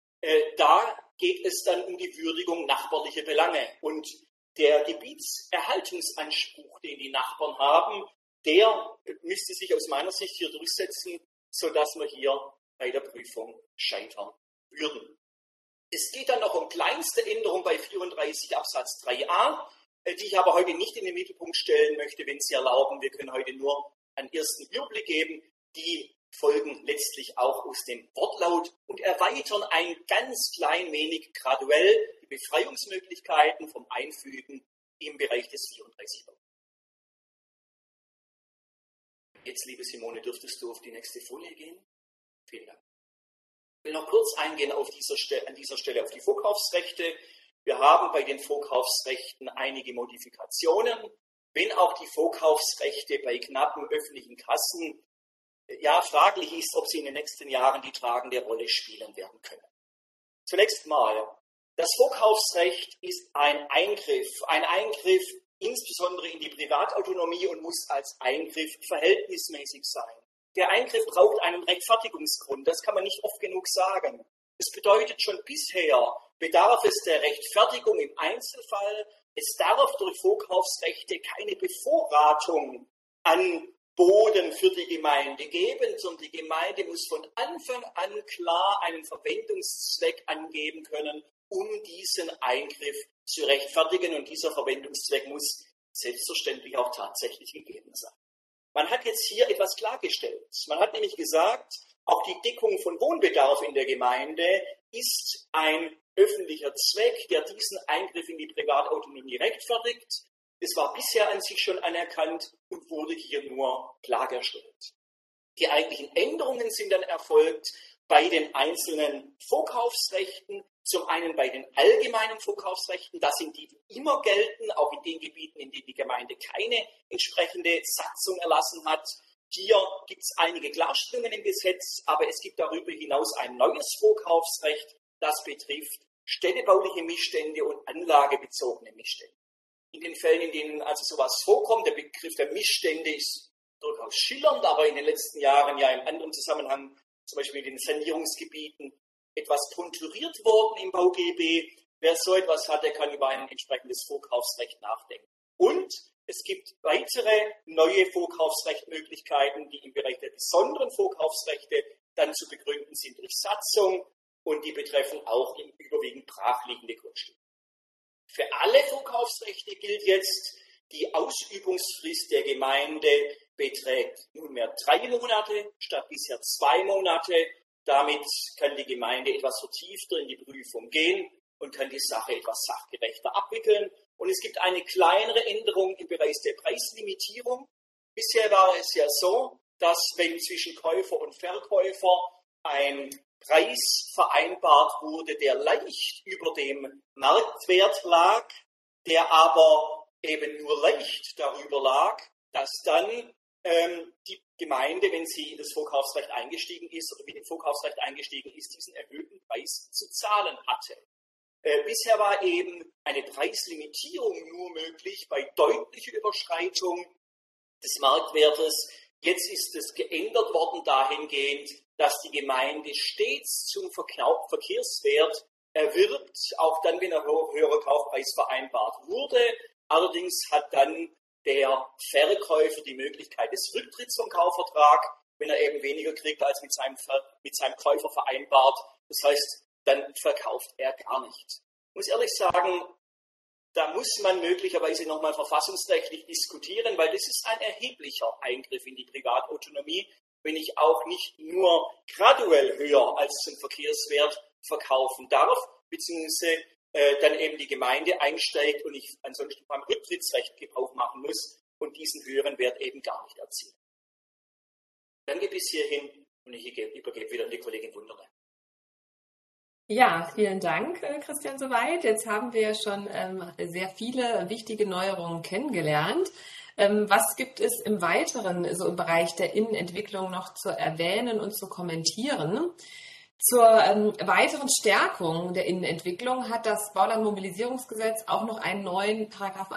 da geht es dann um die Würdigung nachbarlicher Belange. Und der Gebietserhaltungsanspruch, den die Nachbarn haben, der müsste sich aus meiner Sicht hier durchsetzen, sodass wir hier bei der Prüfung scheitern würden. Es geht dann noch um kleinste Änderungen bei 34 Absatz 3a, die ich aber heute nicht in den Mittelpunkt stellen möchte, wenn Sie erlauben. Wir können heute nur einen ersten Überblick geben. Die folgen letztlich auch aus dem Wortlaut und erweitern ein ganz klein wenig graduell die Befreiungsmöglichkeiten vom Einfügen im Bereich des 34. Jetzt, liebe Simone, dürftest du auf die nächste Folie gehen? Vielen Dank. Ich will noch kurz eingehen an dieser Stelle auf die Vorkaufsrechte. Wir haben bei den Vorkaufsrechten einige Modifikationen, wenn auch die Vorkaufsrechte bei knappen öffentlichen Kassen ja fraglich ist, ob sie in den nächsten Jahren die tragende Rolle spielen werden können. Zunächst mal, das Vorkaufsrecht ist ein Eingriff insbesondere in die Privatautonomie und muss als Eingriff verhältnismäßig sein. Der Eingriff braucht einen Rechtfertigungsgrund, das kann man nicht oft genug sagen. Es bedeutet schon bisher, bedarf es der Rechtfertigung im Einzelfall, es darf durch Vorkaufsrechte keine Bevorratung an Boden für die Gemeinde geben, sondern die Gemeinde muss von Anfang an klar einen Verwendungszweck angeben können, um diesen Eingriff zu rechtfertigen. Und dieser Verwendungszweck muss selbstverständlich auch tatsächlich gegeben sein. Man hat jetzt hier etwas klargestellt. Man hat nämlich gesagt, auch die Deckung von Wohnbedarf in der Gemeinde ist ein öffentlicher Zweck, der diesen Eingriff in die Privatautonomie rechtfertigt. Es war bisher an sich schon anerkannt und wurde hier nur klargestellt. Die eigentlichen Änderungen sind dann erfolgt bei den einzelnen Vorkaufsrechten, zum einen bei den allgemeinen Vorkaufsrechten, das sind die, die immer gelten, auch in den Gebieten, in denen die Gemeinde keine entsprechende Satzung erlassen hat. Hier gibt es einige Klarstellungen im Gesetz, aber es gibt darüber hinaus ein neues Vorkaufsrecht, das betrifft städtebauliche Missstände und anlagebezogene Missstände. In den Fällen, in denen also sowas vorkommt, der Begriff der Missstände ist durchaus schillernd, aber in den letzten Jahren ja im anderen Zusammenhang, zum Beispiel in den Sanierungsgebieten, etwas konturiert worden im BauGB. Wer so etwas hat, der kann über ein entsprechendes Vorkaufsrecht nachdenken. Und es gibt weitere neue Vorkaufsrechtmöglichkeiten, die im Bereich der besonderen Vorkaufsrechte dann zu begründen sind durch Satzung und die betreffen auch im überwiegend brachliegende Grundstücke. Für alle Vorkaufsrechte gilt jetzt, die Ausübungsfrist der Gemeinde beträgt nunmehr 3 Monate statt bisher 2 Monate. Damit kann die Gemeinde etwas vertiefter in die Prüfung gehen und kann die Sache etwas sachgerechter abwickeln. Und es gibt eine kleinere Änderung im Bereich der Preislimitierung. Bisher war es ja so, dass wenn zwischen Käufer und Verkäufer ein Preis vereinbart wurde, der leicht über dem Marktwert lag, der aber eben nur leicht darüber lag, dass dann die Gemeinde, wenn sie in das Vorkaufsrecht eingestiegen ist oder mit dem Vorkaufsrecht eingestiegen ist, diesen erhöhten Preis zu zahlen hatte. Bisher war eben eine Preislimitierung nur möglich bei deutlicher Überschreitung des Marktwertes. Jetzt ist es geändert worden dahingehend, dass die Gemeinde stets zum Verkehrswert erwirbt, auch dann, wenn ein höherer Kaufpreis vereinbart wurde. Allerdings hat dann der Verkäufer die Möglichkeit des Rücktritts vom Kaufvertrag, wenn er eben weniger kriegt als mit seinem Käufer vereinbart. Das heißt, dann verkauft er gar nicht. Ich muss ehrlich sagen, da muss man möglicherweise nochmal verfassungsrechtlich diskutieren, weil das ist ein erheblicher Eingriff in die Privatautonomie, wenn ich auch nicht nur graduell höher als zum Verkehrswert verkaufen darf, beziehungsweise dann eben die Gemeinde einsteigt und ich ansonsten beim Rücktrittsrecht Gebrauch machen muss und diesen höheren Wert eben gar nicht erziele. Danke bis hierhin und ich übergebe wieder an die Kollegin Wunderle.
Ja, vielen Dank, Christian, soweit. Jetzt haben wir schon sehr viele wichtige Neuerungen kennengelernt. Was gibt es im Weiteren so im Bereich der Innenentwicklung noch zu erwähnen und zu kommentieren? Zur weiteren Stärkung der Innenentwicklung hat das Baulandmobilisierungsgesetz auch noch einen neuen Paragraph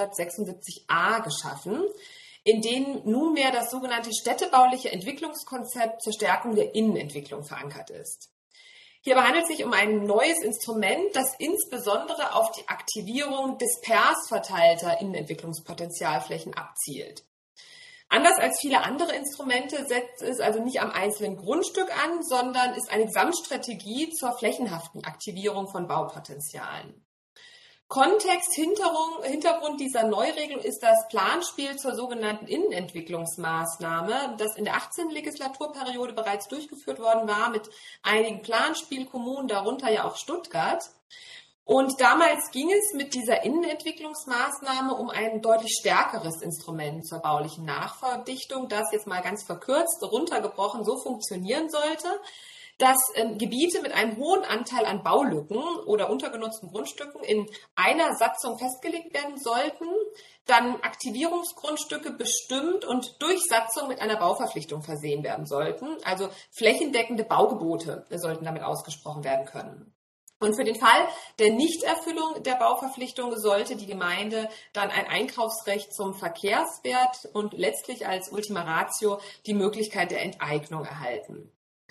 176a geschaffen, in dem nunmehr das sogenannte städtebauliche Entwicklungskonzept zur Stärkung der Innenentwicklung verankert ist. Hierbei handelt es sich um ein neues Instrument, das insbesondere auf die Aktivierung dispers verteilter Innenentwicklungspotenzialflächen abzielt. Anders als viele andere Instrumente setzt es also nicht am einzelnen Grundstück an, sondern ist eine Gesamtstrategie zur flächenhaften Aktivierung von Baupotenzialen. Kontext, Hintergrund dieser Neuregelung ist das Planspiel zur sogenannten Innenentwicklungsmaßnahme, das in der 18. Legislaturperiode bereits durchgeführt worden war mit einigen Planspielkommunen, darunter ja auch Stuttgart. Und damals ging es mit dieser Innenentwicklungsmaßnahme um ein deutlich stärkeres Instrument zur baulichen Nachverdichtung, das jetzt mal ganz verkürzt, runtergebrochen so funktionieren sollte, dass Gebiete mit einem hohen Anteil an Baulücken oder untergenutzten Grundstücken in einer Satzung festgelegt werden sollten, dann Aktivierungsgrundstücke bestimmt und durch Satzung mit einer Bauverpflichtung versehen werden sollten. Also flächendeckende Baugebote sollten damit ausgesprochen werden können. Und für den Fall der Nichterfüllung der Bauverpflichtung sollte die Gemeinde dann ein Einkaufsrecht zum Verkehrswert und letztlich als Ultima Ratio die Möglichkeit der Enteignung erhalten.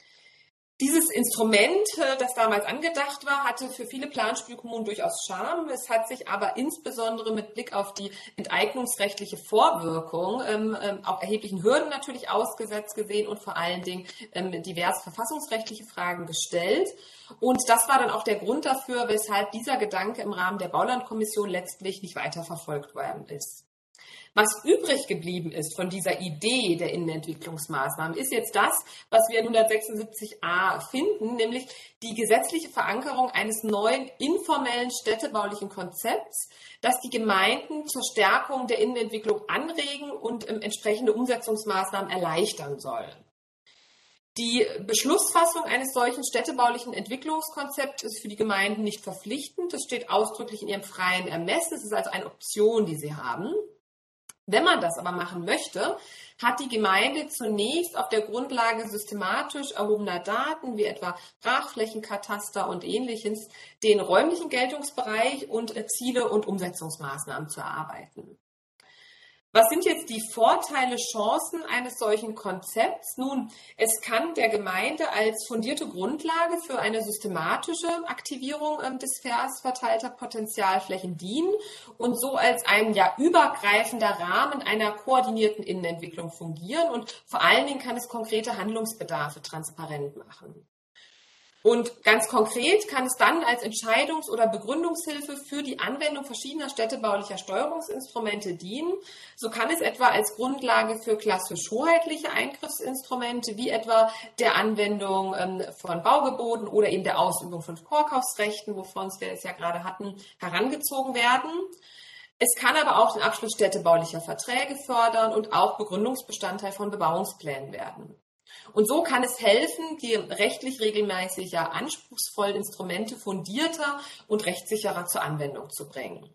Dieses Instrument, das damals angedacht war, hatte für viele Planspielkommunen durchaus Charme. Es hat sich aber insbesondere mit Blick auf die enteignungsrechtliche Vorwirkung auch erheblichen Hürden natürlich ausgesetzt gesehen und vor allen Dingen diverse verfassungsrechtliche Fragen gestellt. Und das war dann auch der Grund dafür, weshalb dieser Gedanke im Rahmen der Baulandkommission letztlich nicht weiterverfolgt worden ist. Was übrig geblieben ist von dieser Idee der Innenentwicklungsmaßnahmen, ist jetzt das, was wir in 176a finden, nämlich die gesetzliche Verankerung eines neuen informellen städtebaulichen Konzepts, das die Gemeinden zur Stärkung der Innenentwicklung anregen und entsprechende Umsetzungsmaßnahmen erleichtern soll. Die Beschlussfassung eines solchen städtebaulichen Entwicklungskonzepts ist für die Gemeinden nicht verpflichtend. Das steht ausdrücklich in ihrem freien Ermessen. Es ist also eine Option, die sie haben. Wenn man das aber machen möchte, hat die Gemeinde zunächst auf der Grundlage systematisch erhobener Daten, wie etwa Brachflächenkataster und Ähnliches, den räumlichen Geltungsbereich und Ziele und Umsetzungsmaßnahmen zu erarbeiten. Was sind jetzt die Vorteile, Chancen eines solchen Konzepts? Nun, es kann der Gemeinde als fundierte Grundlage für eine systematische Aktivierung des Vers verteilter Potenzialflächen dienen und so als ein übergreifender Rahmen einer koordinierten Innenentwicklung fungieren und vor allen Dingen kann es konkrete Handlungsbedarfe transparent machen. Und ganz konkret kann es dann als Entscheidungs- oder Begründungshilfe für die Anwendung verschiedener städtebaulicher Steuerungsinstrumente dienen. So kann es etwa als Grundlage für klassisch hoheitliche Eingriffsinstrumente wie etwa der Anwendung von Baugeboten oder eben der Ausübung von Vorkaufsrechten, wovon wir es ja gerade hatten, herangezogen werden. Es kann aber auch den Abschluss städtebaulicher Verträge fördern und auch Begründungsbestandteil von Bebauungsplänen werden. Und so kann es helfen, die rechtlich regelmäßig anspruchsvollen Instrumente fundierter und rechtssicherer zur Anwendung zu bringen.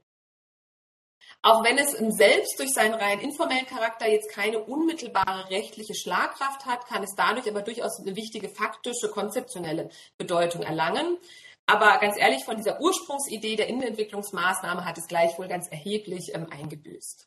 Auch wenn es selbst durch seinen rein informellen Charakter jetzt keine unmittelbare rechtliche Schlagkraft hat, kann es dadurch aber durchaus eine wichtige faktische, konzeptionelle Bedeutung erlangen. Aber ganz ehrlich, von dieser Ursprungsidee der Innenentwicklungsmaßnahme hat es gleichwohl ganz erheblich eingebüßt.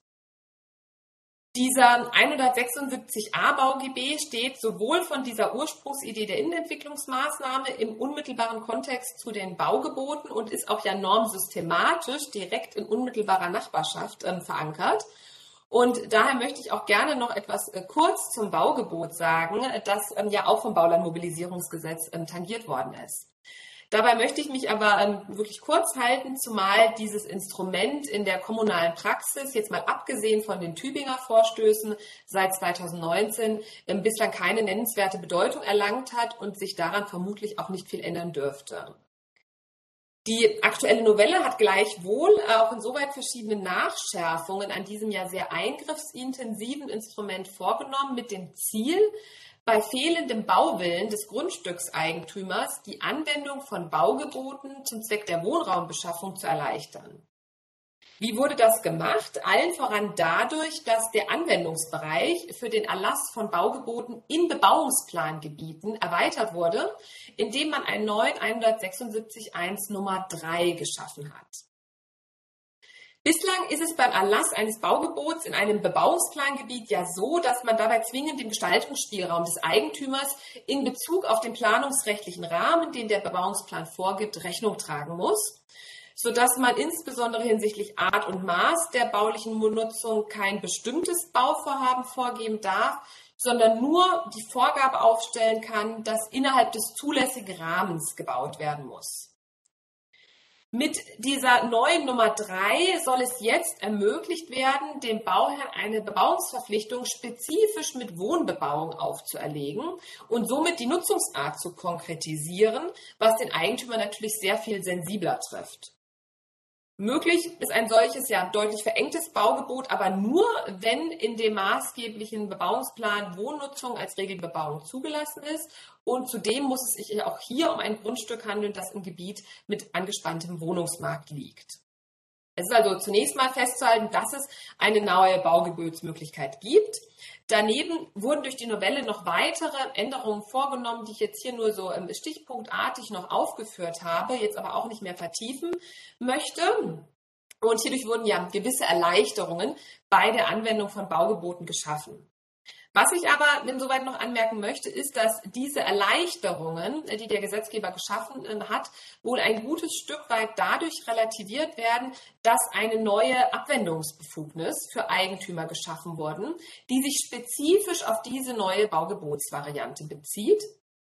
Dieser 176a BauGB steht sowohl von dieser Ursprungsidee der Innenentwicklungsmaßnahme im unmittelbaren Kontext zu den Baugeboten und ist auch normsystematisch direkt in unmittelbarer Nachbarschaft verankert. Und daher möchte ich auch gerne noch etwas kurz zum Baugebot sagen, das ja auch vom Baulandmobilisierungsgesetz tangiert worden ist. Dabei möchte ich mich aber wirklich kurz halten, zumal dieses Instrument in der kommunalen Praxis, jetzt mal abgesehen von den Tübinger Vorstößen, seit 2019 bislang keine nennenswerte Bedeutung erlangt hat und sich daran vermutlich auch nicht viel ändern dürfte. Die aktuelle Novelle hat gleichwohl auch insoweit verschiedene Nachschärfungen an diesem ja sehr eingriffsintensiven Instrument vorgenommen, mit dem Ziel, bei fehlendem Bauwillen des Grundstückseigentümers die Anwendung von Baugeboten zum Zweck der Wohnraumbeschaffung zu erleichtern. Wie wurde das gemacht? Allen voran dadurch, dass der Anwendungsbereich für den Erlass von Baugeboten in Bebauungsplangebieten erweitert wurde, indem man einen neuen 176.1 Nummer 3 geschaffen hat. Bislang ist es beim Erlass eines Baugebots in einem Bebauungsplangebiet ja so, dass man dabei zwingend dem Gestaltungsspielraum des Eigentümers in Bezug auf den planungsrechtlichen Rahmen, den der Bebauungsplan vorgibt, Rechnung tragen muss, sodass man insbesondere hinsichtlich Art und Maß der baulichen Nutzung kein bestimmtes Bauvorhaben vorgeben darf, sondern nur die Vorgabe aufstellen kann, dass innerhalb des zulässigen Rahmens gebaut werden muss. Mit dieser neuen Nummer 3 soll es jetzt ermöglicht werden, dem Bauherrn eine Bebauungsverpflichtung spezifisch mit Wohnbebauung aufzuerlegen und somit die Nutzungsart zu konkretisieren, was den Eigentümer natürlich sehr viel sensibler trifft. Möglich ist ein solches deutlich verengtes Baugebot, aber nur, wenn in dem maßgeblichen Bebauungsplan Wohnnutzung als Regelbebauung zugelassen ist. Und zudem muss es sich auch hier um ein Grundstück handeln, das im Gebiet mit angespanntem Wohnungsmarkt liegt. Es ist also zunächst mal festzuhalten, dass es eine neue Baugebotsmöglichkeit gibt. Daneben wurden durch die Novelle noch weitere Änderungen vorgenommen, die ich jetzt hier nur so stichpunktartig noch aufgeführt habe, jetzt aber auch nicht mehr vertiefen möchte. Und hierdurch wurden gewisse Erleichterungen bei der Anwendung von Baugeboten geschaffen. Was ich aber insoweit noch anmerken möchte, ist, dass diese Erleichterungen, die der Gesetzgeber geschaffen hat, wohl ein gutes Stück weit dadurch relativiert werden, dass eine neue Abwendungsbefugnis für Eigentümer geschaffen wurde, die sich spezifisch auf diese neue Baugebotsvariante bezieht.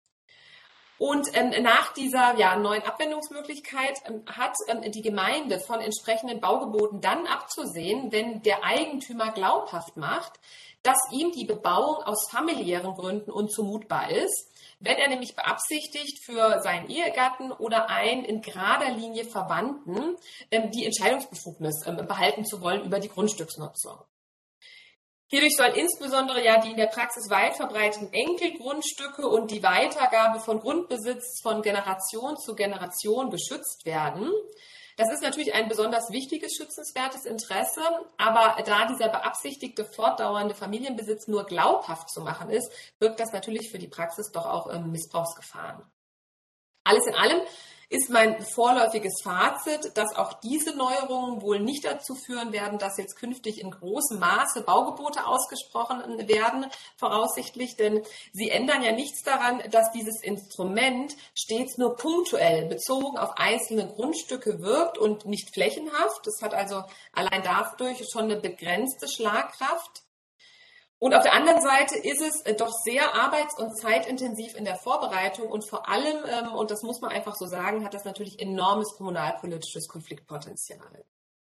Und nach dieser neuen Abwendungsmöglichkeit hat die Gemeinde von entsprechenden Baugeboten dann abzusehen, wenn der Eigentümer glaubhaft macht, dass ihm die Bebauung aus familiären Gründen unzumutbar ist, wenn er nämlich beabsichtigt, für seinen Ehegatten oder einen in gerader Linie Verwandten die Entscheidungsbefugnis behalten zu wollen über die Grundstücksnutzung. Hierdurch sollen insbesondere ja die in der Praxis weit verbreiteten Enkelgrundstücke und die Weitergabe von Grundbesitz von Generation zu Generation geschützt werden. Das ist natürlich ein besonders wichtiges, schützenswertes Interesse, aber da dieser beabsichtigte fortdauernde Familienbesitz nur glaubhaft zu machen ist, birgt das natürlich für die Praxis doch auch Missbrauchsgefahren. Alles in allem ist mein vorläufiges Fazit, dass auch diese Neuerungen wohl nicht dazu führen werden, dass jetzt künftig in großem Maße Baugebote ausgesprochen werden, voraussichtlich, denn sie ändern ja nichts daran, dass dieses Instrument stets nur punktuell bezogen auf einzelne Grundstücke wirkt und nicht flächenhaft. Das hat also allein dadurch schon eine begrenzte Schlagkraft. Und auf der anderen Seite ist es doch sehr arbeits- und zeitintensiv in der Vorbereitung und vor allem, und das muss man einfach so sagen, hat das natürlich enormes kommunalpolitisches Konfliktpotenzial.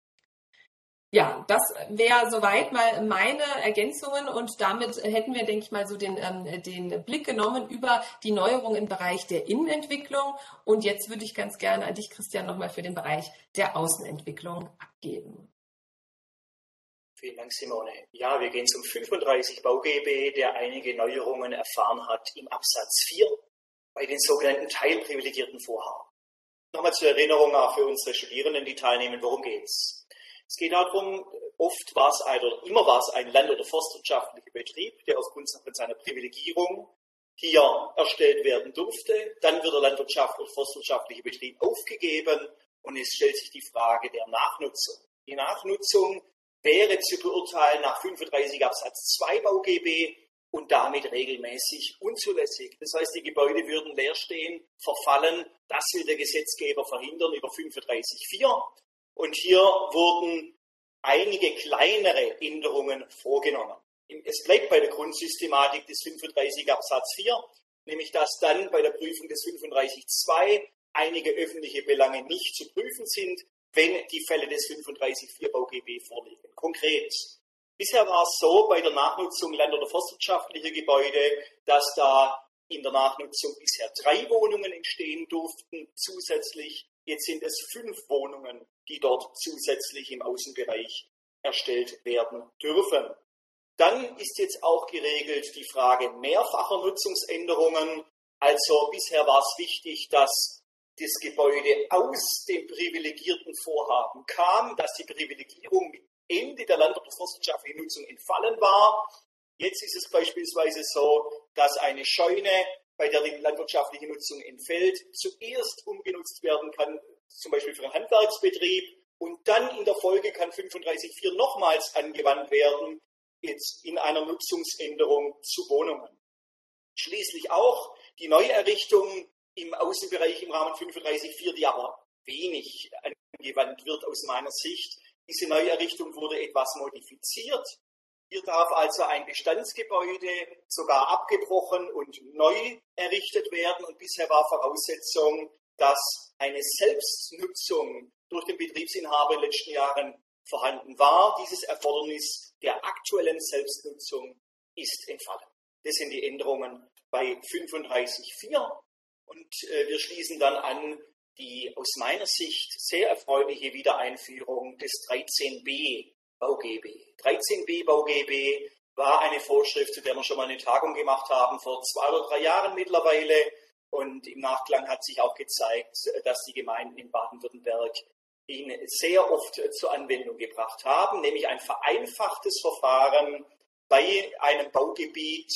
Ja, das wäre soweit mal meine Ergänzungen und damit hätten wir, denke ich mal, so den Blick genommen über die Neuerungen im Bereich der Innenentwicklung. Und jetzt würde ich ganz gerne an dich, Christian, nochmal für den Bereich der Außenentwicklung abgeben.
Vielen Dank, Simone. Ja, wir gehen zum 35 BauGB, der einige Neuerungen erfahren hat im Absatz 4 bei den sogenannten teilprivilegierten Vorhaben. Nochmal zur Erinnerung auch für unsere Studierenden, die teilnehmen, worum geht's? Es geht darum, immer war es ein land- oder forstwirtschaftlicher Betrieb, der aufgrund von seiner Privilegierung hier erstellt werden durfte. Dann wird der landwirtschaftliche oder forstwirtschaftliche Betrieb aufgegeben und es stellt sich die Frage der Nachnutzung. Die Nachnutzung wäre zu beurteilen nach 35 Absatz 2 BauGB und damit regelmäßig unzulässig. Das heißt, die Gebäude würden leer stehen, verfallen. Das will der Gesetzgeber verhindern über 35.4. Und hier wurden einige kleinere Änderungen vorgenommen. Es bleibt bei der Grundsystematik des 35 Absatz 4, nämlich dass dann bei der Prüfung des 35.2 einige öffentliche Belange nicht zu prüfen sind, wenn die Fälle des 35.4 BauGB vorliegen. Konkret. Bisher war es so bei der Nachnutzung land- oder forstwirtschaftlicher Gebäude, dass da in der Nachnutzung bisher 3 Wohnungen entstehen durften zusätzlich. Jetzt sind es 5 Wohnungen, die dort zusätzlich im Außenbereich erstellt werden dürfen. Dann ist jetzt auch geregelt die Frage mehrfacher Nutzungsänderungen. Also bisher war es wichtig, dass das Gebäude aus dem privilegierten Vorhaben kam, dass die Privilegierung mit Ende der land- oder forstwirtschaftlichen Nutzung entfallen war. Jetzt ist es beispielsweise so, dass eine Scheune, bei der die landwirtschaftliche Nutzung entfällt, zuerst umgenutzt werden kann, zum Beispiel für einen Handwerksbetrieb, und dann in der Folge kann 35.4 nochmals angewandt werden, jetzt in einer Nutzungsänderung zu Wohnungen. Schließlich auch die Neuerrichtung im Außenbereich im Rahmen 35.4, die aber wenig angewandt wird aus meiner Sicht. Diese Neuerrichtung wurde etwas modifiziert. Hier darf also ein Bestandsgebäude sogar abgebrochen und neu errichtet werden. Und bisher war Voraussetzung, dass eine Selbstnutzung durch den Betriebsinhaber in den letzten Jahren vorhanden war. Dieses Erfordernis der aktuellen Selbstnutzung ist entfallen. Das sind die Änderungen bei 35.4. Und wir schließen dann an die aus meiner Sicht sehr erfreuliche Wiedereinführung des 13b BauGB. 13b BauGB war eine Vorschrift, zu der wir schon mal eine Tagung gemacht haben, vor 2 oder 3 Jahren mittlerweile. Und im Nachklang hat sich auch gezeigt, dass die Gemeinden in Baden-Württemberg ihn sehr oft zur Anwendung gebracht haben, nämlich ein vereinfachtes Verfahren bei einem Baugebiet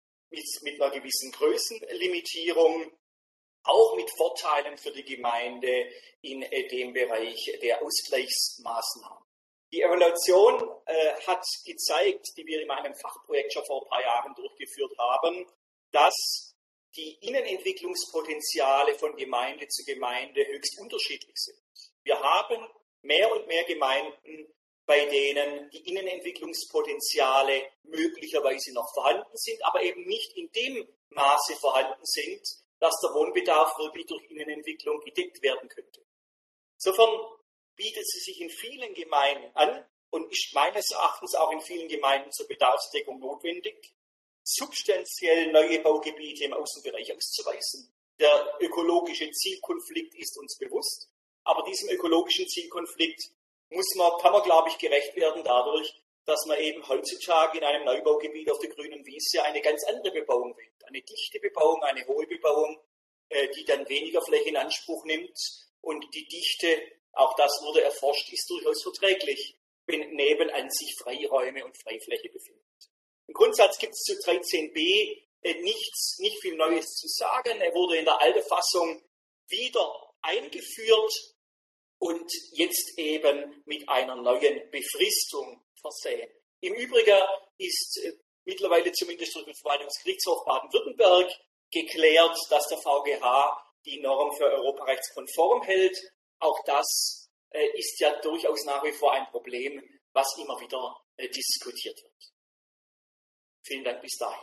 mit einer gewissen Größenlimitierung, auch mit Vorteilen für die Gemeinde in dem Bereich der Ausgleichsmaßnahmen. Die Evaluation hat gezeigt, die wir in meinem Fachprojekt schon vor ein paar Jahren durchgeführt haben, dass die Innenentwicklungspotenziale von Gemeinde zu Gemeinde höchst unterschiedlich sind. Wir haben mehr und mehr Gemeinden, bei denen die Innenentwicklungspotenziale möglicherweise noch vorhanden sind, aber eben nicht in dem Maße vorhanden sind, dass der Wohnbedarf wirklich durch Innenentwicklung gedeckt werden könnte. Insofern bietet sie sich in vielen Gemeinden an und ist meines Erachtens auch in vielen Gemeinden zur Bedarfsdeckung notwendig, substanziell neue Baugebiete im Außenbereich auszuweisen. Der ökologische Zielkonflikt ist uns bewusst, aber diesem ökologischen Zielkonflikt kann man, glaube ich, gerecht werden dadurch, dass man eben heutzutage in einem Neubaugebiet auf der grünen Wiese eine ganz andere Bebauung will. Eine dichte Bebauung, eine hohe Bebauung, die dann weniger Fläche in Anspruch nimmt. Und die Dichte, auch das wurde erforscht, ist durchaus verträglich, wenn nebenan sich Freiräume und Freifläche befinden. Im Grundsatz gibt es zu 13b nicht viel Neues zu sagen. Er wurde in der alten Fassung wieder eingeführt und jetzt eben mit einer neuen Befristung versehen. Im Übrigen ist mittlerweile zumindest durch den Verwaltungsgerichtshof Baden-Württemberg geklärt, dass der VGH die Norm für europarechtskonform hält. Auch das ist ja durchaus nach wie vor ein Problem, was immer wieder diskutiert wird. Vielen Dank bis dahin.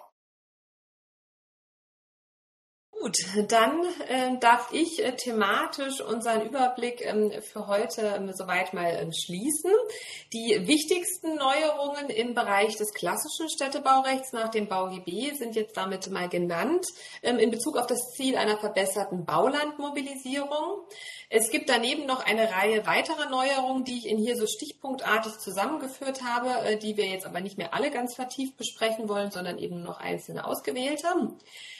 Gut, dann darf ich thematisch unseren Überblick für heute soweit mal schließen. Die wichtigsten Neuerungen im Bereich des klassischen Städtebaurechts nach dem BauGB sind jetzt damit mal genannt, in Bezug auf das Ziel einer verbesserten Baulandmobilisierung. Es gibt daneben noch eine Reihe weiterer Neuerungen, die ich Ihnen hier so stichpunktartig zusammengeführt habe, die wir jetzt aber nicht mehr alle ganz vertieft besprechen wollen, sondern eben noch einzelne ausgewählte.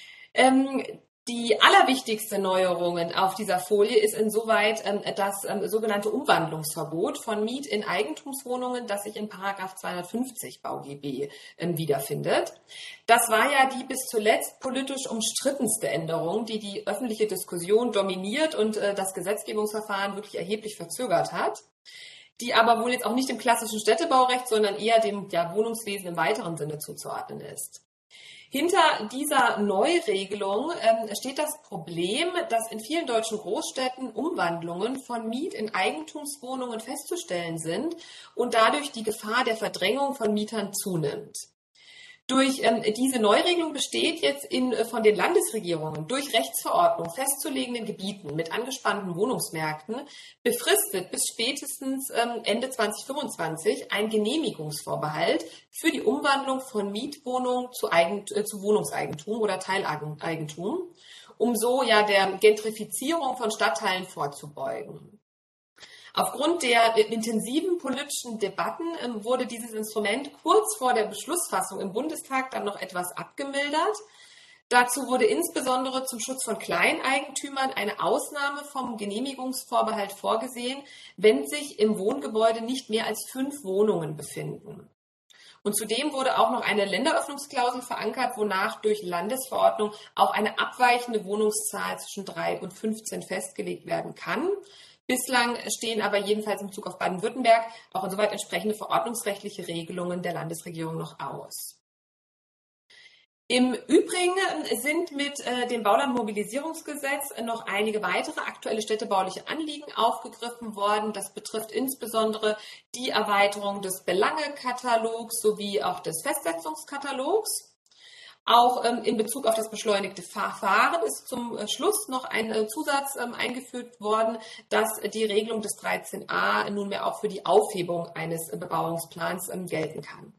Die allerwichtigste Neuerung auf dieser Folie ist insoweit das sogenannte Umwandlungsverbot von Miet- in Eigentumswohnungen, das sich in § 250 BauGB wiederfindet. Das war ja die bis zuletzt politisch umstrittenste Änderung, die die öffentliche Diskussion dominiert und das Gesetzgebungsverfahren wirklich erheblich verzögert hat, die aber wohl jetzt auch nicht dem klassischen Städtebaurecht, sondern eher dem Wohnungswesen im weiteren Sinne zuzuordnen ist. Hinter dieser Neuregelung steht das Problem, dass in vielen deutschen Großstädten Umwandlungen von Miet- in Eigentumswohnungen festzustellen sind und dadurch die Gefahr der Verdrängung von Mietern zunimmt. Durch diese Neuregelung besteht jetzt in von den Landesregierungen durch Rechtsverordnung festzulegenden Gebieten mit angespannten Wohnungsmärkten befristet bis spätestens Ende 2025 ein Genehmigungsvorbehalt für die Umwandlung von Mietwohnungen zu Wohnungseigentum oder Teileigentum, um so ja der Gentrifizierung von Stadtteilen vorzubeugen. Aufgrund der intensiven politischen Debatten wurde dieses Instrument kurz vor der Beschlussfassung im Bundestag dann noch etwas abgemildert. Dazu wurde insbesondere zum Schutz von Kleineigentümern eine Ausnahme vom Genehmigungsvorbehalt vorgesehen, wenn sich im Wohngebäude nicht mehr als 5 Wohnungen befinden. Und zudem wurde auch noch eine Länderöffnungsklausel verankert, wonach durch Landesverordnung auch eine abweichende Wohnungszahl zwischen 3 und 15 festgelegt werden kann. Bislang stehen aber jedenfalls in Bezug auf Baden-Württemberg auch insoweit entsprechende verordnungsrechtliche Regelungen der Landesregierung noch aus. Im Übrigen sind mit dem Baulandmobilisierungsgesetz noch einige weitere aktuelle städtebauliche Anliegen aufgegriffen worden. Das betrifft insbesondere die Erweiterung des Belangekatalogs sowie auch des Festsetzungskatalogs. Auch in Bezug auf das beschleunigte Verfahren ist zum Schluss noch ein Zusatz eingefügt worden, dass die Regelung des 13a nunmehr auch für die Aufhebung eines Bebauungsplans gelten kann.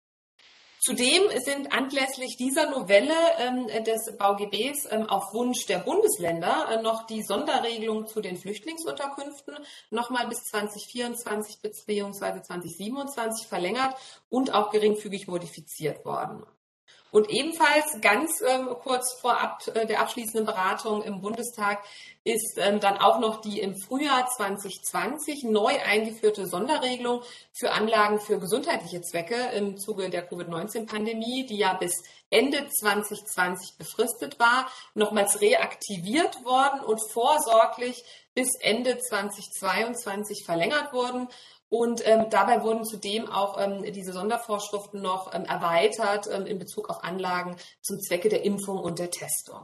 Zudem sind anlässlich dieser Novelle des BauGBs auf Wunsch der Bundesländer noch die Sonderregelung zu den Flüchtlingsunterkünften nochmal bis 2024 bzw. 2027 verlängert und auch geringfügig modifiziert worden. Und ebenfalls ganz kurz vor der abschließenden Beratung im Bundestag ist dann auch noch die im Frühjahr 2020 neu eingeführte Sonderregelung für Anlagen für gesundheitliche Zwecke im Zuge der Covid-19-Pandemie, die ja bis Ende 2020 befristet war, nochmals reaktiviert worden und vorsorglich bis Ende 2022 verlängert worden. Und dabei wurden zudem auch diese Sondervorschriften noch erweitert in Bezug auf Anlagen zum Zwecke der Impfung und der Testung.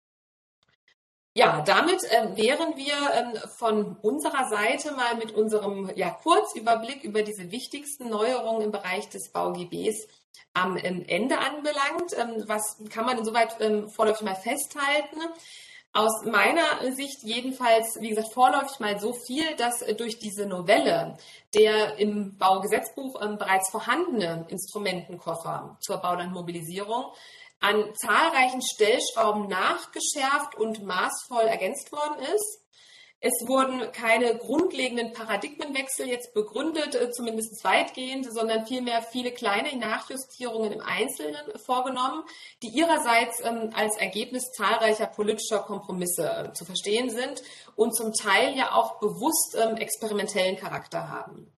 Ja, damit wären wir von unserer Seite mal mit unserem Kurzüberblick über diese wichtigsten Neuerungen im Bereich des BauGBs am Ende anbelangt. Was kann man insoweit vorläufig mal festhalten? Aus meiner Sicht jedenfalls, wie gesagt, vorläufig mal so viel, dass durch diese Novelle der im Baugesetzbuch bereits vorhandene Instrumentenkoffer zur Baulandmobilisierung an zahlreichen Stellschrauben nachgeschärft und maßvoll ergänzt worden ist. Es wurden keine grundlegenden Paradigmenwechsel jetzt begründet, zumindest weitgehend, sondern vielmehr viele kleine Nachjustierungen im Einzelnen vorgenommen, die ihrerseits als Ergebnis zahlreicher politischer Kompromisse zu verstehen sind und zum Teil ja auch bewusst experimentellen Charakter haben.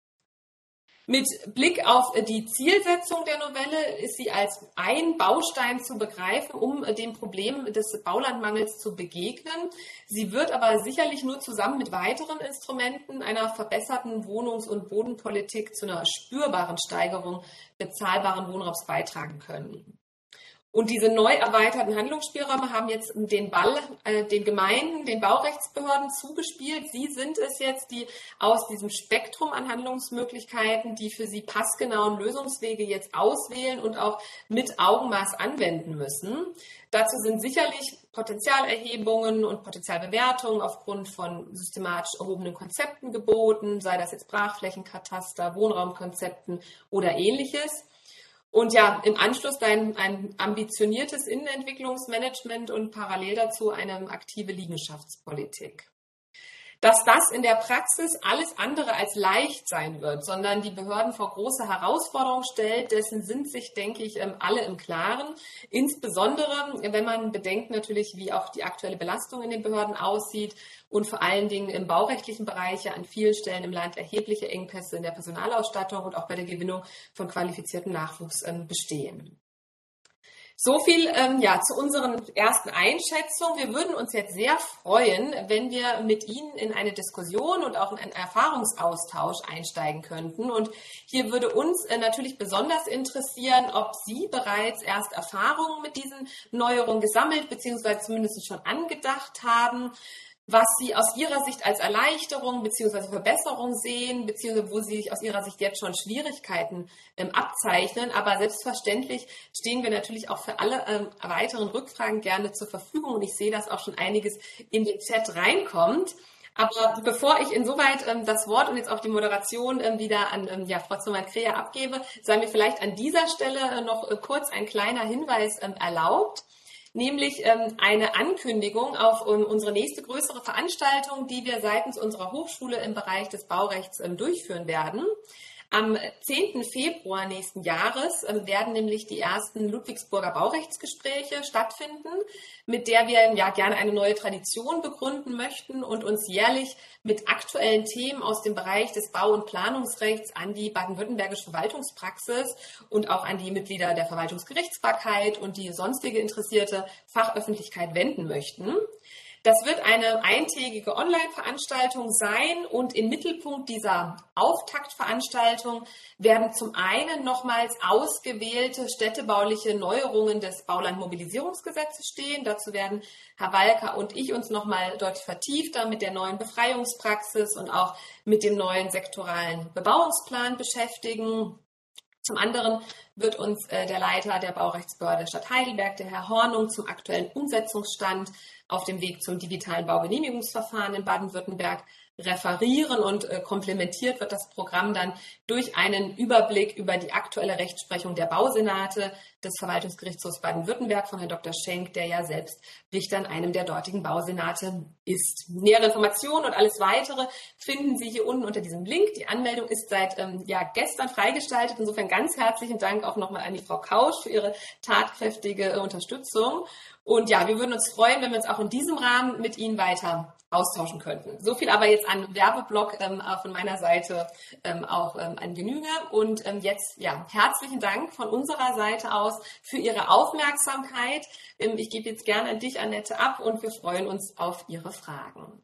Mit Blick auf die Zielsetzung der Novelle ist sie als ein Baustein zu begreifen, um dem Problem des Baulandmangels zu begegnen. Sie wird aber sicherlich nur zusammen mit weiteren Instrumenten einer verbesserten Wohnungs- und Bodenpolitik zu einer spürbaren Steigerung bezahlbaren Wohnraums beitragen können. Und diese neu erweiterten Handlungsspielräume haben jetzt den Ball den Gemeinden, den Baurechtsbehörden zugespielt. Sie sind es jetzt, die aus diesem Spektrum an Handlungsmöglichkeiten die für sie passgenauen Lösungswege jetzt auswählen und auch mit Augenmaß anwenden müssen. Dazu sind sicherlich Potenzialerhebungen und Potenzialbewertungen aufgrund von systematisch erhobenen Konzepten geboten, sei das jetzt Brachflächenkataster, Wohnraumkonzepten oder Ähnliches. Und ja, im Anschluss ein ambitioniertes Innenentwicklungsmanagement und parallel dazu eine aktive Liegenschaftspolitik. Dass das in der Praxis alles andere als leicht sein wird, sondern die Behörden vor große Herausforderungen stellt, dessen sind sich, denke ich, alle im Klaren. Insbesondere, wenn man bedenkt natürlich, wie auch die aktuelle Belastung in den Behörden aussieht und vor allen Dingen im baurechtlichen Bereich ja an vielen Stellen im Land erhebliche Engpässe in der Personalausstattung und auch bei der Gewinnung von qualifiziertem Nachwuchs bestehen. So viel zu unseren ersten Einschätzungen. Wir würden uns jetzt sehr freuen, wenn wir mit Ihnen in eine Diskussion und auch in einen Erfahrungsaustausch einsteigen könnten. Und hier würde uns natürlich besonders interessieren, ob Sie bereits erst Erfahrungen mit diesen Neuerungen gesammelt bzw. zumindest schon angedacht haben, was Sie aus Ihrer Sicht als Erleichterung bzw. Verbesserung sehen, bzw. wo Sie sich aus Ihrer Sicht jetzt schon Schwierigkeiten abzeichnen. Aber selbstverständlich stehen wir natürlich auch für alle weiteren Rückfragen gerne zur Verfügung. Und ich sehe, dass auch schon einiges in den Chat reinkommt. Aber bevor ich insoweit das Wort und jetzt auch die Moderation wieder an Frau Zimmermann-Kräher abgebe, sei mir vielleicht an dieser Stelle noch kurz ein kleiner Hinweis erlaubt. Nämlich eine Ankündigung auf unsere nächste größere Veranstaltung, die wir seitens unserer Hochschule im Bereich des Baurechts durchführen werden. Am 10. Februar nächsten Jahres werden nämlich die ersten Ludwigsburger Baurechtsgespräche stattfinden, mit der wir ja gerne eine neue Tradition begründen möchten und uns jährlich mit aktuellen Themen aus dem Bereich des Bau- und Planungsrechts an die baden-württembergische Verwaltungspraxis und auch an die Mitglieder der Verwaltungsgerichtsbarkeit und die sonstige interessierte Fachöffentlichkeit wenden möchten. Das wird eine eintägige Online-Veranstaltung sein und im Mittelpunkt dieser Auftaktveranstaltung werden zum einen nochmals ausgewählte städtebauliche Neuerungen des Baulandmobilisierungsgesetzes stehen. Dazu werden Herr Walker und ich uns nochmal deutlich vertiefter mit der neuen Befreiungspraxis und auch mit dem neuen sektoralen Bebauungsplan beschäftigen. Zum anderen wird uns der Leiter der Baurechtsbehörde der Stadt Heidelberg, der Herr Hornung, zum aktuellen Umsetzungsstand auf dem Weg zum digitalen Baugenehmigungsverfahren in Baden-Württemberg referieren und komplementiert wird das Programm dann durch einen Überblick über die aktuelle Rechtsprechung der Bausenate des Verwaltungsgerichtshofs Baden-Württemberg von Herrn Dr. Schenk, der ja selbst Richter in einem der dortigen Bausenate ist. Nähere Informationen und alles Weitere finden Sie hier unten unter diesem Link. Die Anmeldung ist seit gestern freigestaltet. Insofern ganz herzlichen Dank auch nochmal an die Frau Kausch für ihre tatkräftige Unterstützung. Und ja, wir würden uns freuen, wenn wir uns auch in diesem Rahmen mit Ihnen weiter austauschen könnten. So viel aber jetzt an Werbeblock von meiner Seite auch an Genüge. Und jetzt herzlichen Dank von unserer Seite aus für Ihre Aufmerksamkeit. Ich gebe jetzt gerne an dich, Annette, ab und wir freuen uns auf Ihre Fragen.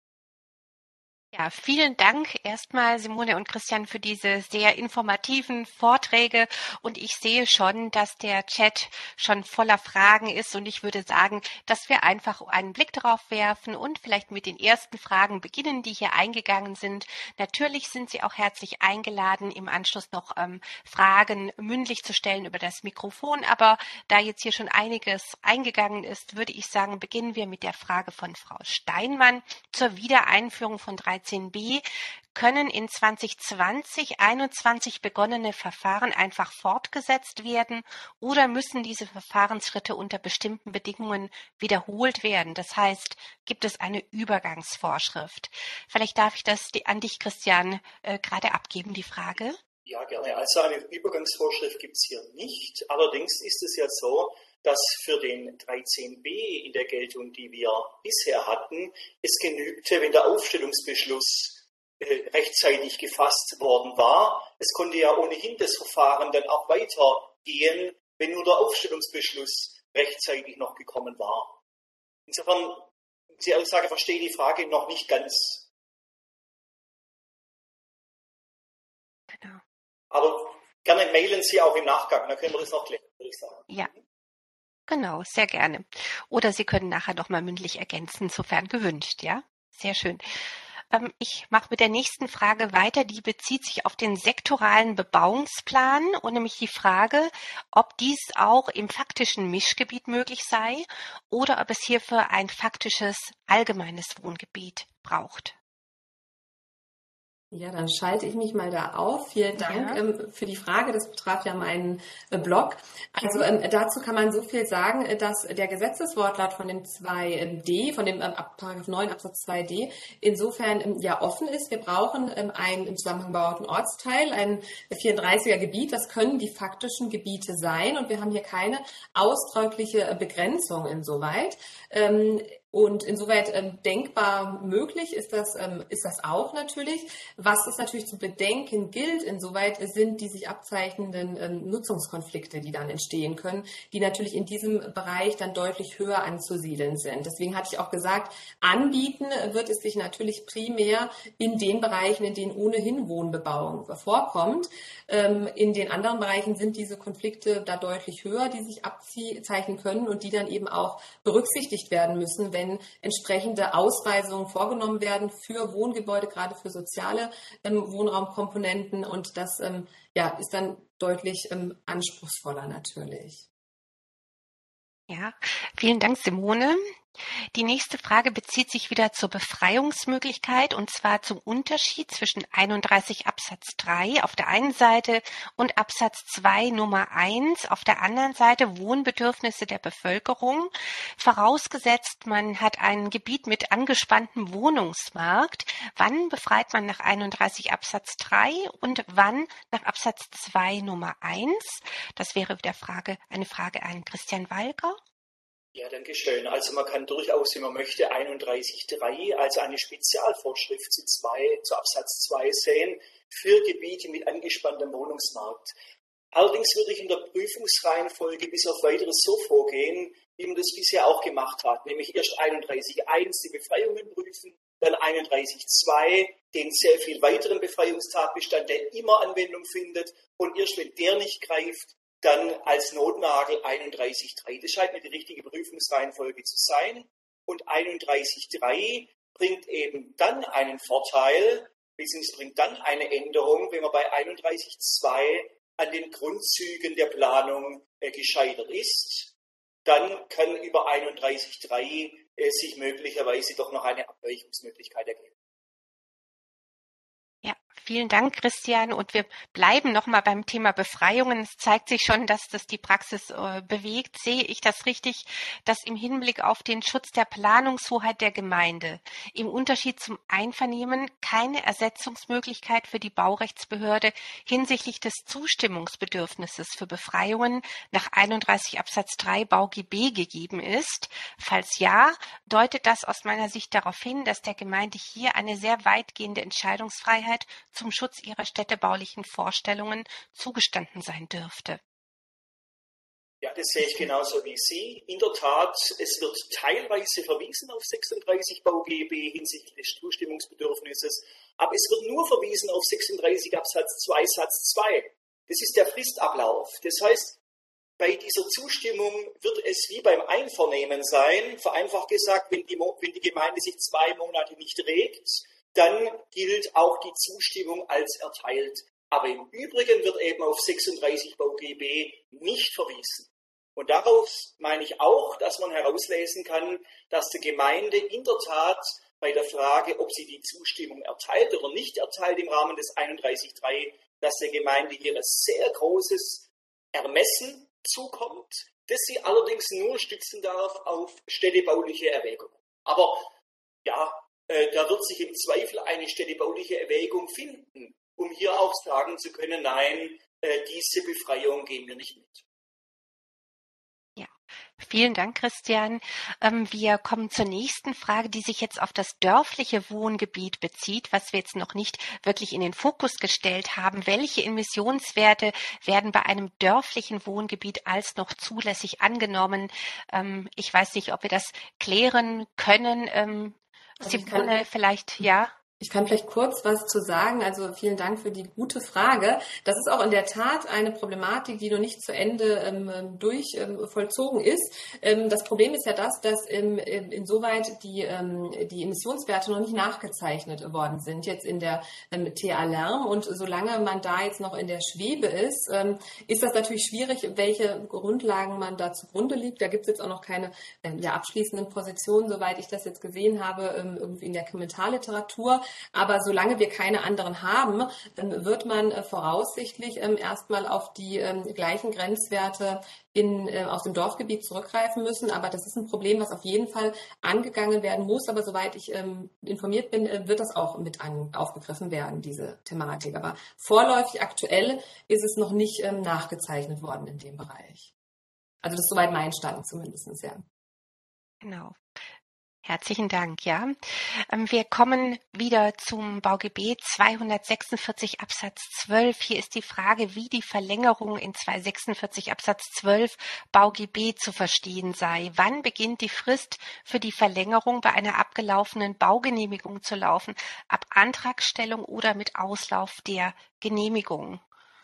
Ja, vielen Dank erstmal Simone und Christian für diese sehr informativen Vorträge und ich sehe schon, dass der Chat schon voller Fragen ist und ich würde sagen, dass wir einfach einen Blick darauf werfen und vielleicht mit den ersten Fragen beginnen, die hier eingegangen sind. Natürlich sind Sie auch herzlich eingeladen, im Anschluss noch Fragen mündlich zu stellen über das Mikrofon, aber da jetzt hier schon einiges eingegangen ist, würde ich sagen, beginnen wir mit der Frage von Frau Steinmann zur Wiedereinführung von 3 13b, können in 2020, 2021 begonnene Verfahren einfach fortgesetzt werden oder müssen diese Verfahrensschritte unter bestimmten Bedingungen wiederholt werden? Das heißt, gibt es eine Übergangsvorschrift? Vielleicht darf ich das an dich, Christian, gerade abgeben, die Frage.
Ja, gerne. Also eine Übergangsvorschrift gibt es hier nicht. Allerdings ist es ja so, dass für den 13b in der Geltung, die wir bisher hatten, es genügte, wenn der Aufstellungsbeschluss rechtzeitig gefasst worden war. Es konnte ja ohnehin das Verfahren dann auch weitergehen, wenn nur der Aufstellungsbeschluss rechtzeitig noch gekommen war. Insofern, die Aussage verstehe die Frage noch nicht ganz.
Genau.
Aber gerne mailen Sie auch im Nachgang, dann können wir das noch klären, würde ich sagen.
Ja. Genau, sehr gerne. Oder Sie können nachher noch mal mündlich ergänzen, sofern gewünscht, ja? Sehr schön. Ich mache mit der nächsten Frage weiter. Die bezieht sich auf den sektoralen Bebauungsplan und nämlich die Frage, ob dies auch im faktischen Mischgebiet möglich sei oder ob es hierfür ein faktisches allgemeines Wohngebiet braucht.
Ja, dann schalte ich mich mal da auf. Vielen Dank für die Frage. Das betraf ja meinen Blog. Also dazu kann man so viel sagen, dass der Gesetzeswortlaut von dem 2d, von dem Paragraph 9 Absatz 2d, insofern ja offen ist. Wir brauchen einen im Zusammenhang bebauten Ortsteil, ein 34er Gebiet. Das können die faktischen Gebiete sein. Und wir haben hier keine ausdrückliche Begrenzung insoweit. Und insoweit denkbar möglich ist das auch natürlich. Was es natürlich zu bedenken gilt, insoweit sind die sich abzeichnenden Nutzungskonflikte, die dann entstehen können, die natürlich in diesem Bereich dann deutlich höher anzusiedeln sind. Deswegen hatte ich auch gesagt, anbieten wird es sich natürlich primär in den Bereichen, in denen ohnehin Wohnbebauung vorkommt. In den anderen Bereichen sind diese Konflikte da deutlich höher, die sich abzeichnen können und die dann eben auch berücksichtigt werden müssen, wenn entsprechende Ausweisungen vorgenommen werden für Wohngebäude, gerade für soziale Wohnraumkomponenten. Und das ist dann deutlich anspruchsvoller natürlich.
Ja, vielen Dank, Simone. Die nächste Frage bezieht sich wieder zur Befreiungsmöglichkeit und zwar zum Unterschied zwischen 31 Absatz 3 auf der einen Seite und Absatz 2 Nummer 1 auf der anderen Seite Wohnbedürfnisse der Bevölkerung. Vorausgesetzt, man hat ein Gebiet mit angespanntem Wohnungsmarkt. Wann befreit man nach 31 Absatz 3 und wann nach Absatz 2 Nummer 1? Das wäre wieder eine Frage an Christian Walker.
Ja, danke schön. Also man kann durchaus, wenn man möchte, 31.3 als eine Spezialvorschrift zu Absatz 2 sehen für Gebiete mit angespanntem Wohnungsmarkt. Allerdings würde ich in der Prüfungsreihenfolge bis auf Weiteres so vorgehen, wie man das bisher auch gemacht hat, nämlich erst 31.1 die Befreiungen prüfen, dann 31.2 den sehr viel weiteren Befreiungstatbestand, der immer Anwendung findet und erst wenn der nicht greift, dann als Notnagel 31.3. Das scheint mir die richtige Prüfungsreihenfolge zu sein. Und 31.3 bringt eben dann einen Vorteil, beziehungsweise bringt dann eine Änderung, wenn man bei 31.2 an den Grundzügen der Planung gescheitert ist. Dann kann über 31.3 sich möglicherweise doch noch eine Abweichungsmöglichkeit ergeben.
Vielen Dank, Christian. Und wir bleiben nochmal beim Thema Befreiungen. Es zeigt sich schon, dass das die Praxis bewegt. Sehe ich das richtig, dass im Hinblick auf den Schutz der Planungshoheit der Gemeinde im Unterschied zum Einvernehmen keine Ersetzungsmöglichkeit für die Baurechtsbehörde hinsichtlich des Zustimmungsbedürfnisses für Befreiungen nach 31 Absatz 3 BauGB gegeben ist? Falls ja, deutet das aus meiner Sicht darauf hin, dass der Gemeinde hier eine sehr weitgehende Entscheidungsfreiheit zum Schutz ihrer städtebaulichen Vorstellungen zugestanden sein dürfte.
Ja, das sehe ich genauso wie Sie. In der Tat, es wird teilweise verwiesen auf 36 BauGB hinsichtlich des Zustimmungsbedürfnisses, aber es wird nur verwiesen auf 36 Absatz 2 Satz 2. Das ist der Fristablauf. Das heißt, bei dieser Zustimmung wird es wie beim Einvernehmen sein, vereinfacht gesagt, wenn die Gemeinde sich 2 Monate nicht regt, dann gilt auch die Zustimmung als erteilt. Aber im Übrigen wird eben auf 36 BauGB nicht verwiesen. Und daraus meine ich auch, dass man herauslesen kann, dass der Gemeinde in der Tat bei der Frage, ob sie die Zustimmung erteilt oder nicht erteilt im Rahmen des 31.3, dass der Gemeinde hier ein sehr großes Ermessen zukommt, das sie allerdings nur stützen darf auf städtebauliche Erwägungen. Aber ja, da wird sich im Zweifel eine städtebauliche Erwägung finden, um hier auch sagen zu können, nein, diese Befreiung gehen wir nicht mit.
Ja, vielen Dank, Christian. Wir kommen zur nächsten Frage, die sich jetzt auf das dörfliche Wohngebiet bezieht, was wir jetzt noch nicht wirklich in den Fokus gestellt haben. Welche Emissionswerte werden bei einem dörflichen Wohngebiet als noch zulässig angenommen? Ich weiß nicht, ob wir das klären können. Simone, vielleicht, ja?
Ich kann vielleicht kurz was zu sagen. Also vielen Dank für die gute Frage. Das ist auch in der Tat eine Problematik, die noch nicht zu Ende vollzogen ist. Das Problem ist ja dass insoweit die Emissionswerte noch nicht nachgezeichnet worden sind, jetzt in der TA Lärm. Und solange man da jetzt noch in der Schwebe ist, ist das natürlich schwierig, welche Grundlagen man da zugrunde liegt. Da gibt es jetzt auch noch keine abschließenden Positionen, soweit ich das jetzt gesehen habe, irgendwie in der Kommentarliteratur. Aber solange wir keine anderen haben, wird man voraussichtlich erstmal auf die gleichen Grenzwerte aus dem Dorfgebiet zurückgreifen müssen. Aber das ist ein Problem, was auf jeden Fall angegangen werden muss. Aber soweit ich informiert bin, wird das auch mit aufgegriffen werden, diese Thematik. Aber vorläufig aktuell ist es noch nicht nachgezeichnet worden in dem Bereich. Also das ist soweit mein Stand zumindest, ja.
Genau. Herzlichen Dank, ja. Wir kommen wieder zum Baugebiet 246 Absatz 12. Hier ist die Frage, wie die Verlängerung in 246 Absatz 12 Baugebiet zu verstehen sei. Wann beginnt die Frist für die Verlängerung bei einer abgelaufenen Baugenehmigung zu laufen? Ab Antragstellung oder mit Auslauf der Genehmigung?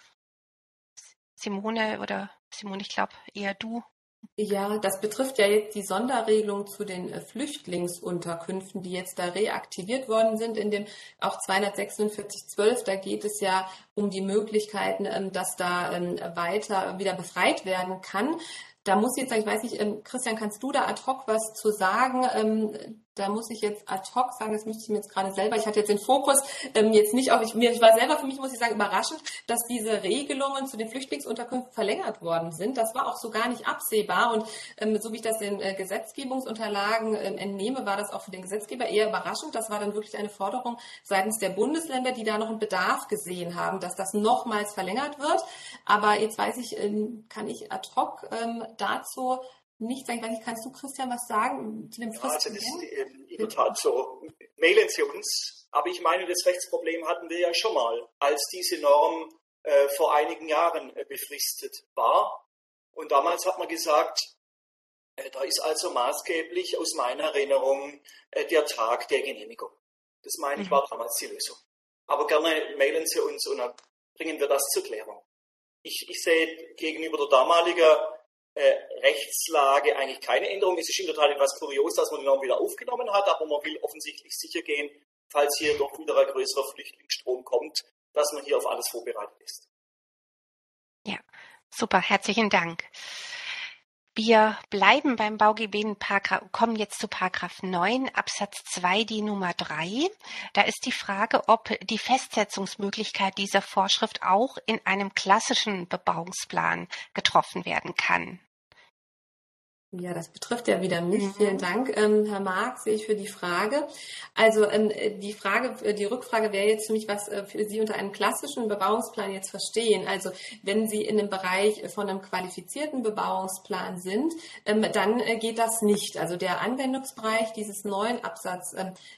Simone, ich glaube eher du.
Ja, das betrifft ja jetzt die Sonderregelung zu den Flüchtlingsunterkünften, die jetzt da reaktiviert worden sind in dem auch 246.12. Da geht es ja um die Möglichkeiten, dass da weiter wieder befreit werden kann. Da muss ich jetzt sagen, ich weiß nicht, Christian, kannst du da ad hoc was zu sagen? Da muss ich jetzt ad hoc sagen, das müsste ich mir jetzt gerade selber, ich hatte jetzt den Fokus jetzt nicht auf, ich war selber für mich, muss ich sagen, überraschend, dass diese Regelungen zu den Flüchtlingsunterkünften verlängert worden sind. Das war auch so gar nicht absehbar und so wie ich das den Gesetzgebungsunterlagen entnehme, war das auch für den Gesetzgeber eher überraschend. Das war dann wirklich eine Forderung seitens der Bundesländer, die da noch einen Bedarf gesehen haben, dass das nochmals verlängert wird. Aber jetzt weiß ich, kann ich ad hoc dazu nicht sagen. Ich weiß nicht, kannst du, Christian, was sagen zu dem Fristen?
Also das ist in der Tat so. Mailen Sie uns. Aber ich meine, das Rechtsproblem hatten wir ja schon mal, als diese Norm vor einigen Jahren befristet war. Und damals hat man gesagt, da ist also maßgeblich aus meiner Erinnerung der Tag der Genehmigung. Das meine ich war damals die Lösung. Aber gerne mailen Sie uns und dann bringen wir das zur Klärung. Ich sehe gegenüber der damaligen Rechtslage eigentlich keine Änderung. Es ist in der Tat etwas kurios, dass man die Norm wieder aufgenommen hat, aber man will offensichtlich sicher gehen, falls hier doch wieder ein größerer Flüchtlingsstrom kommt, dass man hier auf alles vorbereitet ist.
Ja, super, herzlichen Dank. Wir bleiben beim Baugebiet, kommen jetzt zu Paragraph 9 Absatz 2, die Nummer 3. Da ist die Frage, ob die Festsetzungsmöglichkeit dieser Vorschrift auch in einem klassischen Bebauungsplan getroffen werden kann.
Ja, das betrifft ja wieder mich. Vielen Dank, Herr Marx, sehe ich für die Frage. Also die Rückfrage wäre jetzt für mich, was für Sie unter einem klassischen Bebauungsplan jetzt verstehen. Also wenn Sie in dem Bereich von einem qualifizierten Bebauungsplan sind, dann geht das nicht. Also der Anwendungsbereich dieses neuen Absatz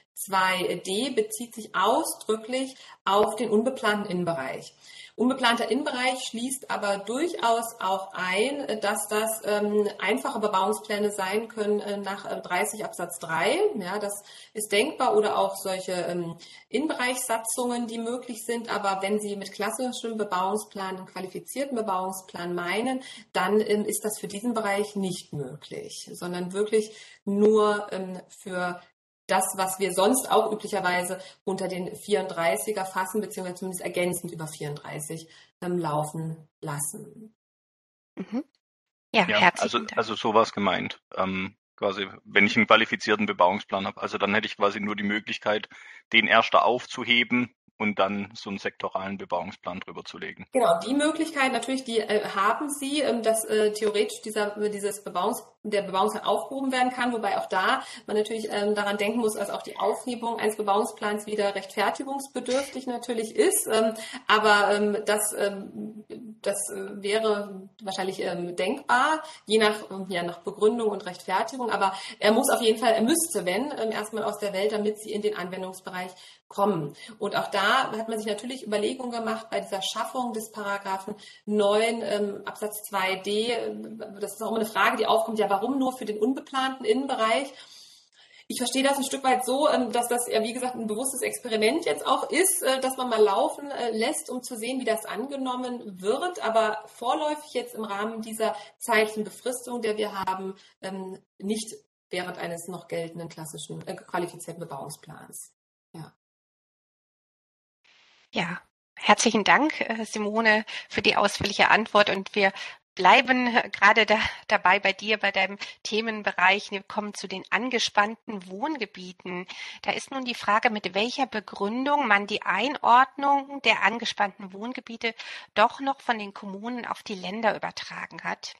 2d bezieht sich ausdrücklich auf den unbeplanten Innenbereich. Unbeplanter Innenbereich schließt aber durchaus auch ein, dass das einfache Bebauungspläne sein können nach 30 Absatz 3. Ja, das ist denkbar oder auch solche Innenbereichssatzungen, die möglich sind. Aber wenn Sie mit klassischem Bebauungsplan, einen qualifizierten Bebauungsplan meinen, dann ist das für diesen Bereich nicht möglich, sondern wirklich nur für das, was wir sonst auch üblicherweise unter den 34er fassen, beziehungsweise zumindest ergänzend über 34 laufen lassen.
Mhm. Ja, herzlichen Dank.
Also sowas gemeint. quasi, wenn ich einen qualifizierten Bebauungsplan habe. Also dann hätte ich quasi nur die Möglichkeit, den erst aufzuheben und dann so einen sektoralen Bebauungsplan drüber zu legen.
Genau, die Möglichkeit natürlich, die haben Sie, dass theoretisch der Bebauungsplan aufgehoben werden kann, wobei auch da man natürlich daran denken muss, dass auch die Aufhebung eines Bebauungsplans wieder rechtfertigungsbedürftig natürlich ist. Aber das wäre wahrscheinlich denkbar, je nach Begründung und Rechtfertigung. Aber er müsste, wenn, erstmal aus der Welt, damit sie in den Anwendungsbereich kommen. Und auch da hat man sich natürlich Überlegungen gemacht bei dieser Schaffung des Paragraphen 9 Absatz 2d. Das ist auch immer eine Frage, die aufkommt, ja, warum nur für den unbeplanten Innenbereich? Ich verstehe das ein Stück weit so, dass das ja, wie gesagt, ein bewusstes Experiment jetzt auch ist, dass man mal laufen lässt, um zu sehen, wie das angenommen wird. Aber vorläufig jetzt im Rahmen dieser zeitlichen Befristung, der wir haben, nicht während eines noch geltenden klassischen qualifizierten Bebauungsplans. Ja.
Ja, herzlichen Dank, Simone, für die ausführliche Antwort. Und wir bleiben gerade dabei bei dir, bei deinem Themenbereich. Wir kommen zu den angespannten Wohngebieten. Da ist nun die Frage, mit welcher Begründung man die Einordnung der angespannten Wohngebiete doch noch von den Kommunen auf die Länder übertragen hat.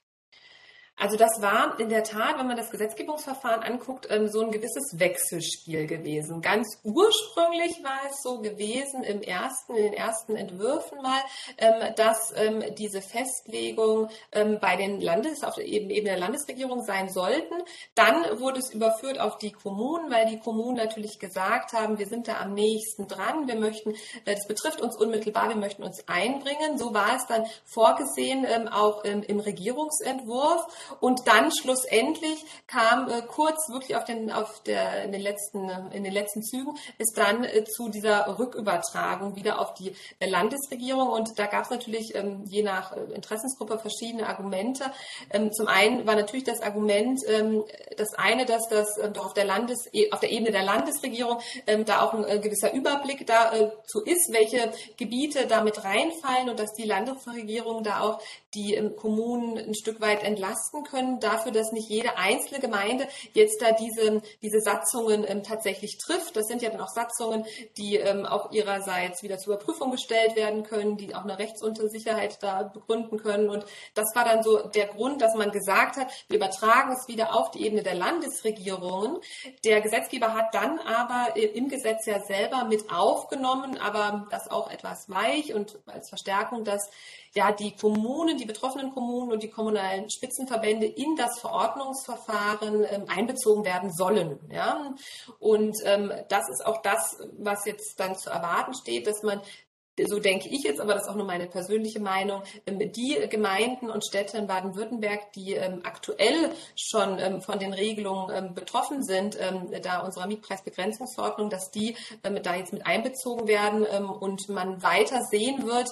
Also das war in der Tat, wenn man das Gesetzgebungsverfahren anguckt, so ein gewisses Wechselspiel gewesen. Ganz ursprünglich war es so gewesen in den ersten Entwürfen mal, dass diese Festlegung bei den auf der Ebene der Landesregierung sein sollten. Dann wurde es überführt auf die Kommunen, weil die Kommunen natürlich gesagt haben, wir sind da am nächsten dran, wir möchten, das betrifft uns unmittelbar, wir möchten uns einbringen. So war es dann vorgesehen, auch im Regierungsentwurf. Und dann schlussendlich kam kurz wirklich in den letzten Zügen ist dann zu dieser Rückübertragung wieder auf die Landesregierung. Und da gab es natürlich je nach Interessensgruppe verschiedene Argumente. Zum einen war natürlich das Argument das eine, dass das doch auf der Ebene der Landesregierung da auch ein gewisser Überblick dazu ist, welche Gebiete damit reinfallen und dass die Landesregierung da auch die Kommunen ein Stück weit entlasten können, dafür, dass nicht jede einzelne Gemeinde jetzt da diese Satzungen tatsächlich trifft. Das sind ja dann auch Satzungen, die auch ihrerseits wieder zur Überprüfung gestellt werden können, die auch eine Rechtsunsicherheit da begründen können. Und das war dann so der Grund, dass man gesagt hat, wir übertragen es wieder auf die Ebene der Landesregierungen. Der Gesetzgeber hat dann aber im Gesetz ja selber mit aufgenommen, aber das auch etwas weich und als Verstärkung, dass ja die Kommunen, die betroffenen Kommunen und die kommunalen Spitzenverbände in das Verordnungsverfahren einbezogen werden sollen. Ja? Und das ist auch das, was jetzt dann zu erwarten steht, dass man, so denke ich jetzt, aber das ist auch nur meine persönliche Meinung, die Gemeinden und Städte in Baden-Württemberg, die aktuell schon von den Regelungen betroffen sind, da unserer Mietpreisbegrenzungsverordnung, dass die da jetzt mit einbezogen werden und man weiter sehen wird,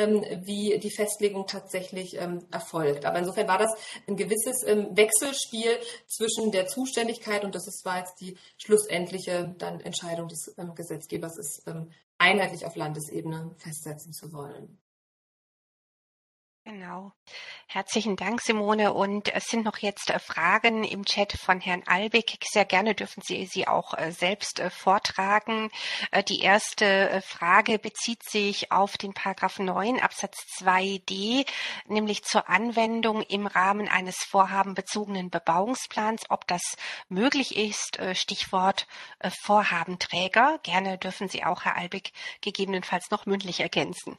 wie die Festlegung tatsächlich erfolgt. Aber insofern war das ein gewisses Wechselspiel zwischen der Zuständigkeit und war jetzt die schlussendliche dann Entscheidung des Gesetzgebers ist, einheitlich auf Landesebene festsetzen zu wollen.
Genau. Herzlichen Dank, Simone. Und es sind noch jetzt Fragen im Chat von Herrn Albig. Sehr gerne dürfen Sie auch selbst vortragen. Die erste Frage bezieht sich auf den Paragraphen 9 Absatz 2d, nämlich zur Anwendung im Rahmen eines vorhabenbezogenen Bebauungsplans, ob das möglich ist. Stichwort Vorhabenträger. Gerne dürfen Sie auch, Herr Albig, gegebenenfalls noch mündlich ergänzen.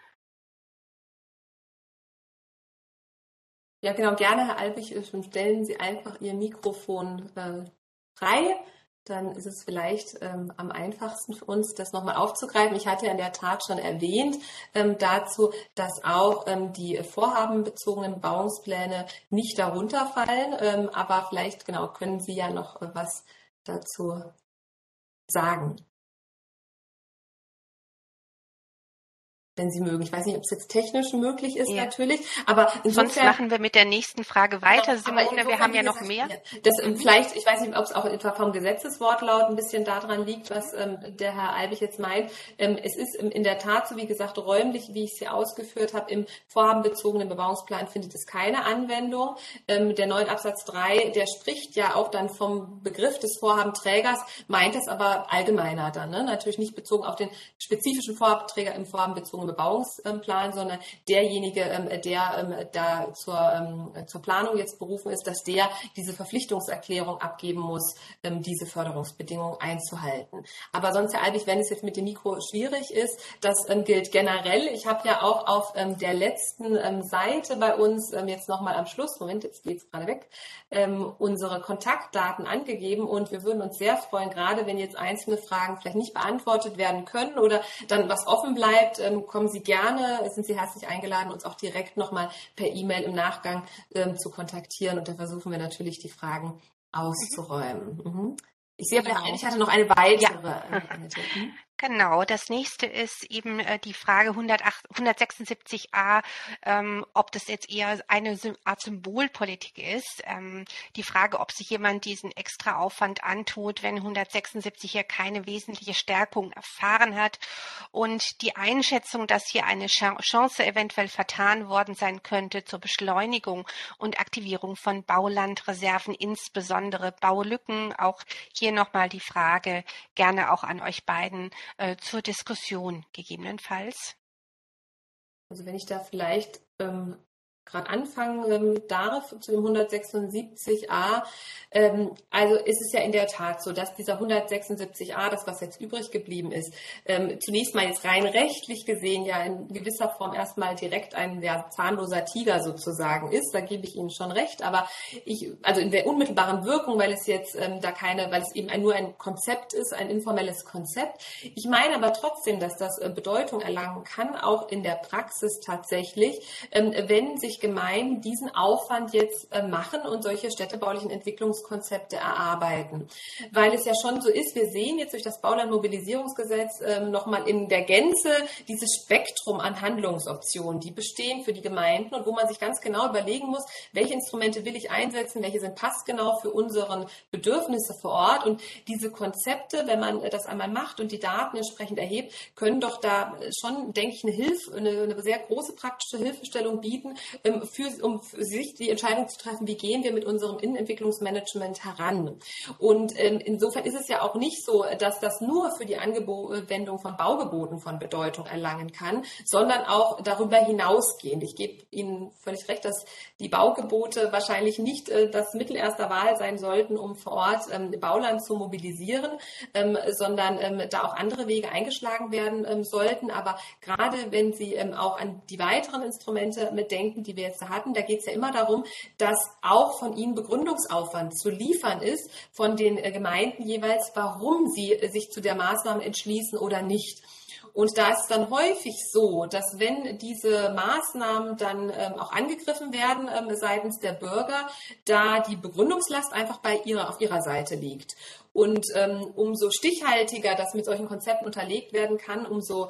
Ja, genau, gerne, Herr Albig, stellen Sie einfach Ihr Mikrofon frei. Dann ist es vielleicht am einfachsten für uns, das nochmal aufzugreifen. Ich hatte ja in der Tat schon erwähnt dazu, dass auch die vorhabenbezogenen Bebauungspläne nicht darunter fallen. Aber vielleicht, genau, können Sie ja noch was dazu sagen. wenn Sie mögen. Ich weiß nicht, ob es jetzt technisch möglich ist, natürlich, aber insofern,
sonst machen wir mit der nächsten Frage weiter, Simone, wir haben ja noch mehr.
Das vielleicht, ich weiß nicht, ob es auch etwa vom Gesetzeswortlaut ein bisschen daran liegt, was der Herr Albig jetzt meint. Es ist in der Tat so, wie gesagt, räumlich, wie ich es hier ausgeführt habe, im vorhabenbezogenen Bebauungsplan findet es keine Anwendung. Der 9 Absatz 3, der spricht ja auch dann vom Begriff des Vorhabenträgers, meint das aber allgemeiner dann, ne? Natürlich nicht bezogen auf den spezifischen Vorhabenträger im vorhabenbezogenen Bebauungsplan, sondern derjenige, der da zur Planung jetzt berufen ist, dass der diese Verpflichtungserklärung abgeben muss, diese Förderungsbedingungen einzuhalten. Aber sonst, Herr Albig, wenn es jetzt mit dem Mikro schwierig ist, das gilt generell. Ich habe ja auch auf der letzten Seite bei uns jetzt nochmal am Schluss, Moment, jetzt geht es gerade weg, unsere Kontaktdaten angegeben und wir würden uns sehr freuen, gerade wenn jetzt einzelne Fragen vielleicht nicht beantwortet werden können oder dann was offen bleibt, kommen Sie gerne, sind Sie herzlich eingeladen, uns auch direkt nochmal per E-Mail im Nachgang zu kontaktieren und da versuchen wir natürlich die Fragen auszuräumen. Ich sehe aber, ich hatte noch eine weitere. Ja.
Genau, das nächste ist eben die Frage 176a, ob das jetzt eher eine Art Symbolpolitik ist. Die Frage, ob sich jemand diesen extra Aufwand antut, wenn 176 ja keine wesentliche Stärkung erfahren hat. Und die Einschätzung, dass hier eine Chance eventuell vertan worden sein könnte zur Beschleunigung und Aktivierung von Baulandreserven, insbesondere Baulücken. Auch hier nochmal die Frage, gerne auch an euch beiden, zur Diskussion gegebenenfalls.
Also wenn ich da vielleicht gerade anfangen darf zu dem 176a. Also ist es ja in der Tat so, dass dieser 176a, das was jetzt übrig geblieben ist, zunächst mal jetzt rein rechtlich gesehen ja in gewisser Form erstmal direkt ein zahnloser Tiger sozusagen ist. Da gebe ich Ihnen schon recht. Aber also in der unmittelbaren Wirkung, weil es jetzt weil es eben nur ein Konzept ist, ein informelles Konzept. Ich meine aber trotzdem, dass das Bedeutung erlangen kann, auch in der Praxis tatsächlich, wenn sich Gemeinden diesen Aufwand jetzt machen und solche städtebaulichen Entwicklungskonzepte erarbeiten. Weil es ja schon so ist, wir sehen jetzt durch das Baulandmobilisierungsgesetz nochmal in der Gänze dieses Spektrum an Handlungsoptionen, die bestehen für die Gemeinden und wo man sich ganz genau überlegen muss, welche Instrumente will ich einsetzen, welche sind passgenau für unsere Bedürfnisse vor Ort. Und diese Konzepte, wenn man das einmal macht und die Daten entsprechend erhebt, können doch da schon, denke ich, eine sehr große praktische Hilfestellung bieten, um für sich die Entscheidung zu treffen, wie gehen wir mit unserem Innenentwicklungsmanagement heran. Und insofern ist es ja auch nicht so, dass das nur für die Anwendung von Baugeboten von Bedeutung erlangen kann, sondern auch darüber hinausgehend. Ich gebe Ihnen völlig recht, dass die Baugebote wahrscheinlich nicht das Mittel erster Wahl sein sollten, um vor Ort Bauland zu mobilisieren, sondern da auch andere Wege eingeschlagen werden sollten. Aber gerade wenn Sie auch an die weiteren Instrumente mitdenken, die wir jetzt hatten, da geht es ja immer darum, dass auch von ihnen Begründungsaufwand zu liefern ist, von den Gemeinden jeweils, warum sie sich zu der Maßnahme entschließen oder nicht. Und da ist es dann häufig so, dass wenn diese Maßnahmen dann auch angegriffen werden seitens der Bürger, da die Begründungslast einfach auf ihrer Seite liegt. Und umso stichhaltiger das mit solchen Konzepten unterlegt werden kann, umso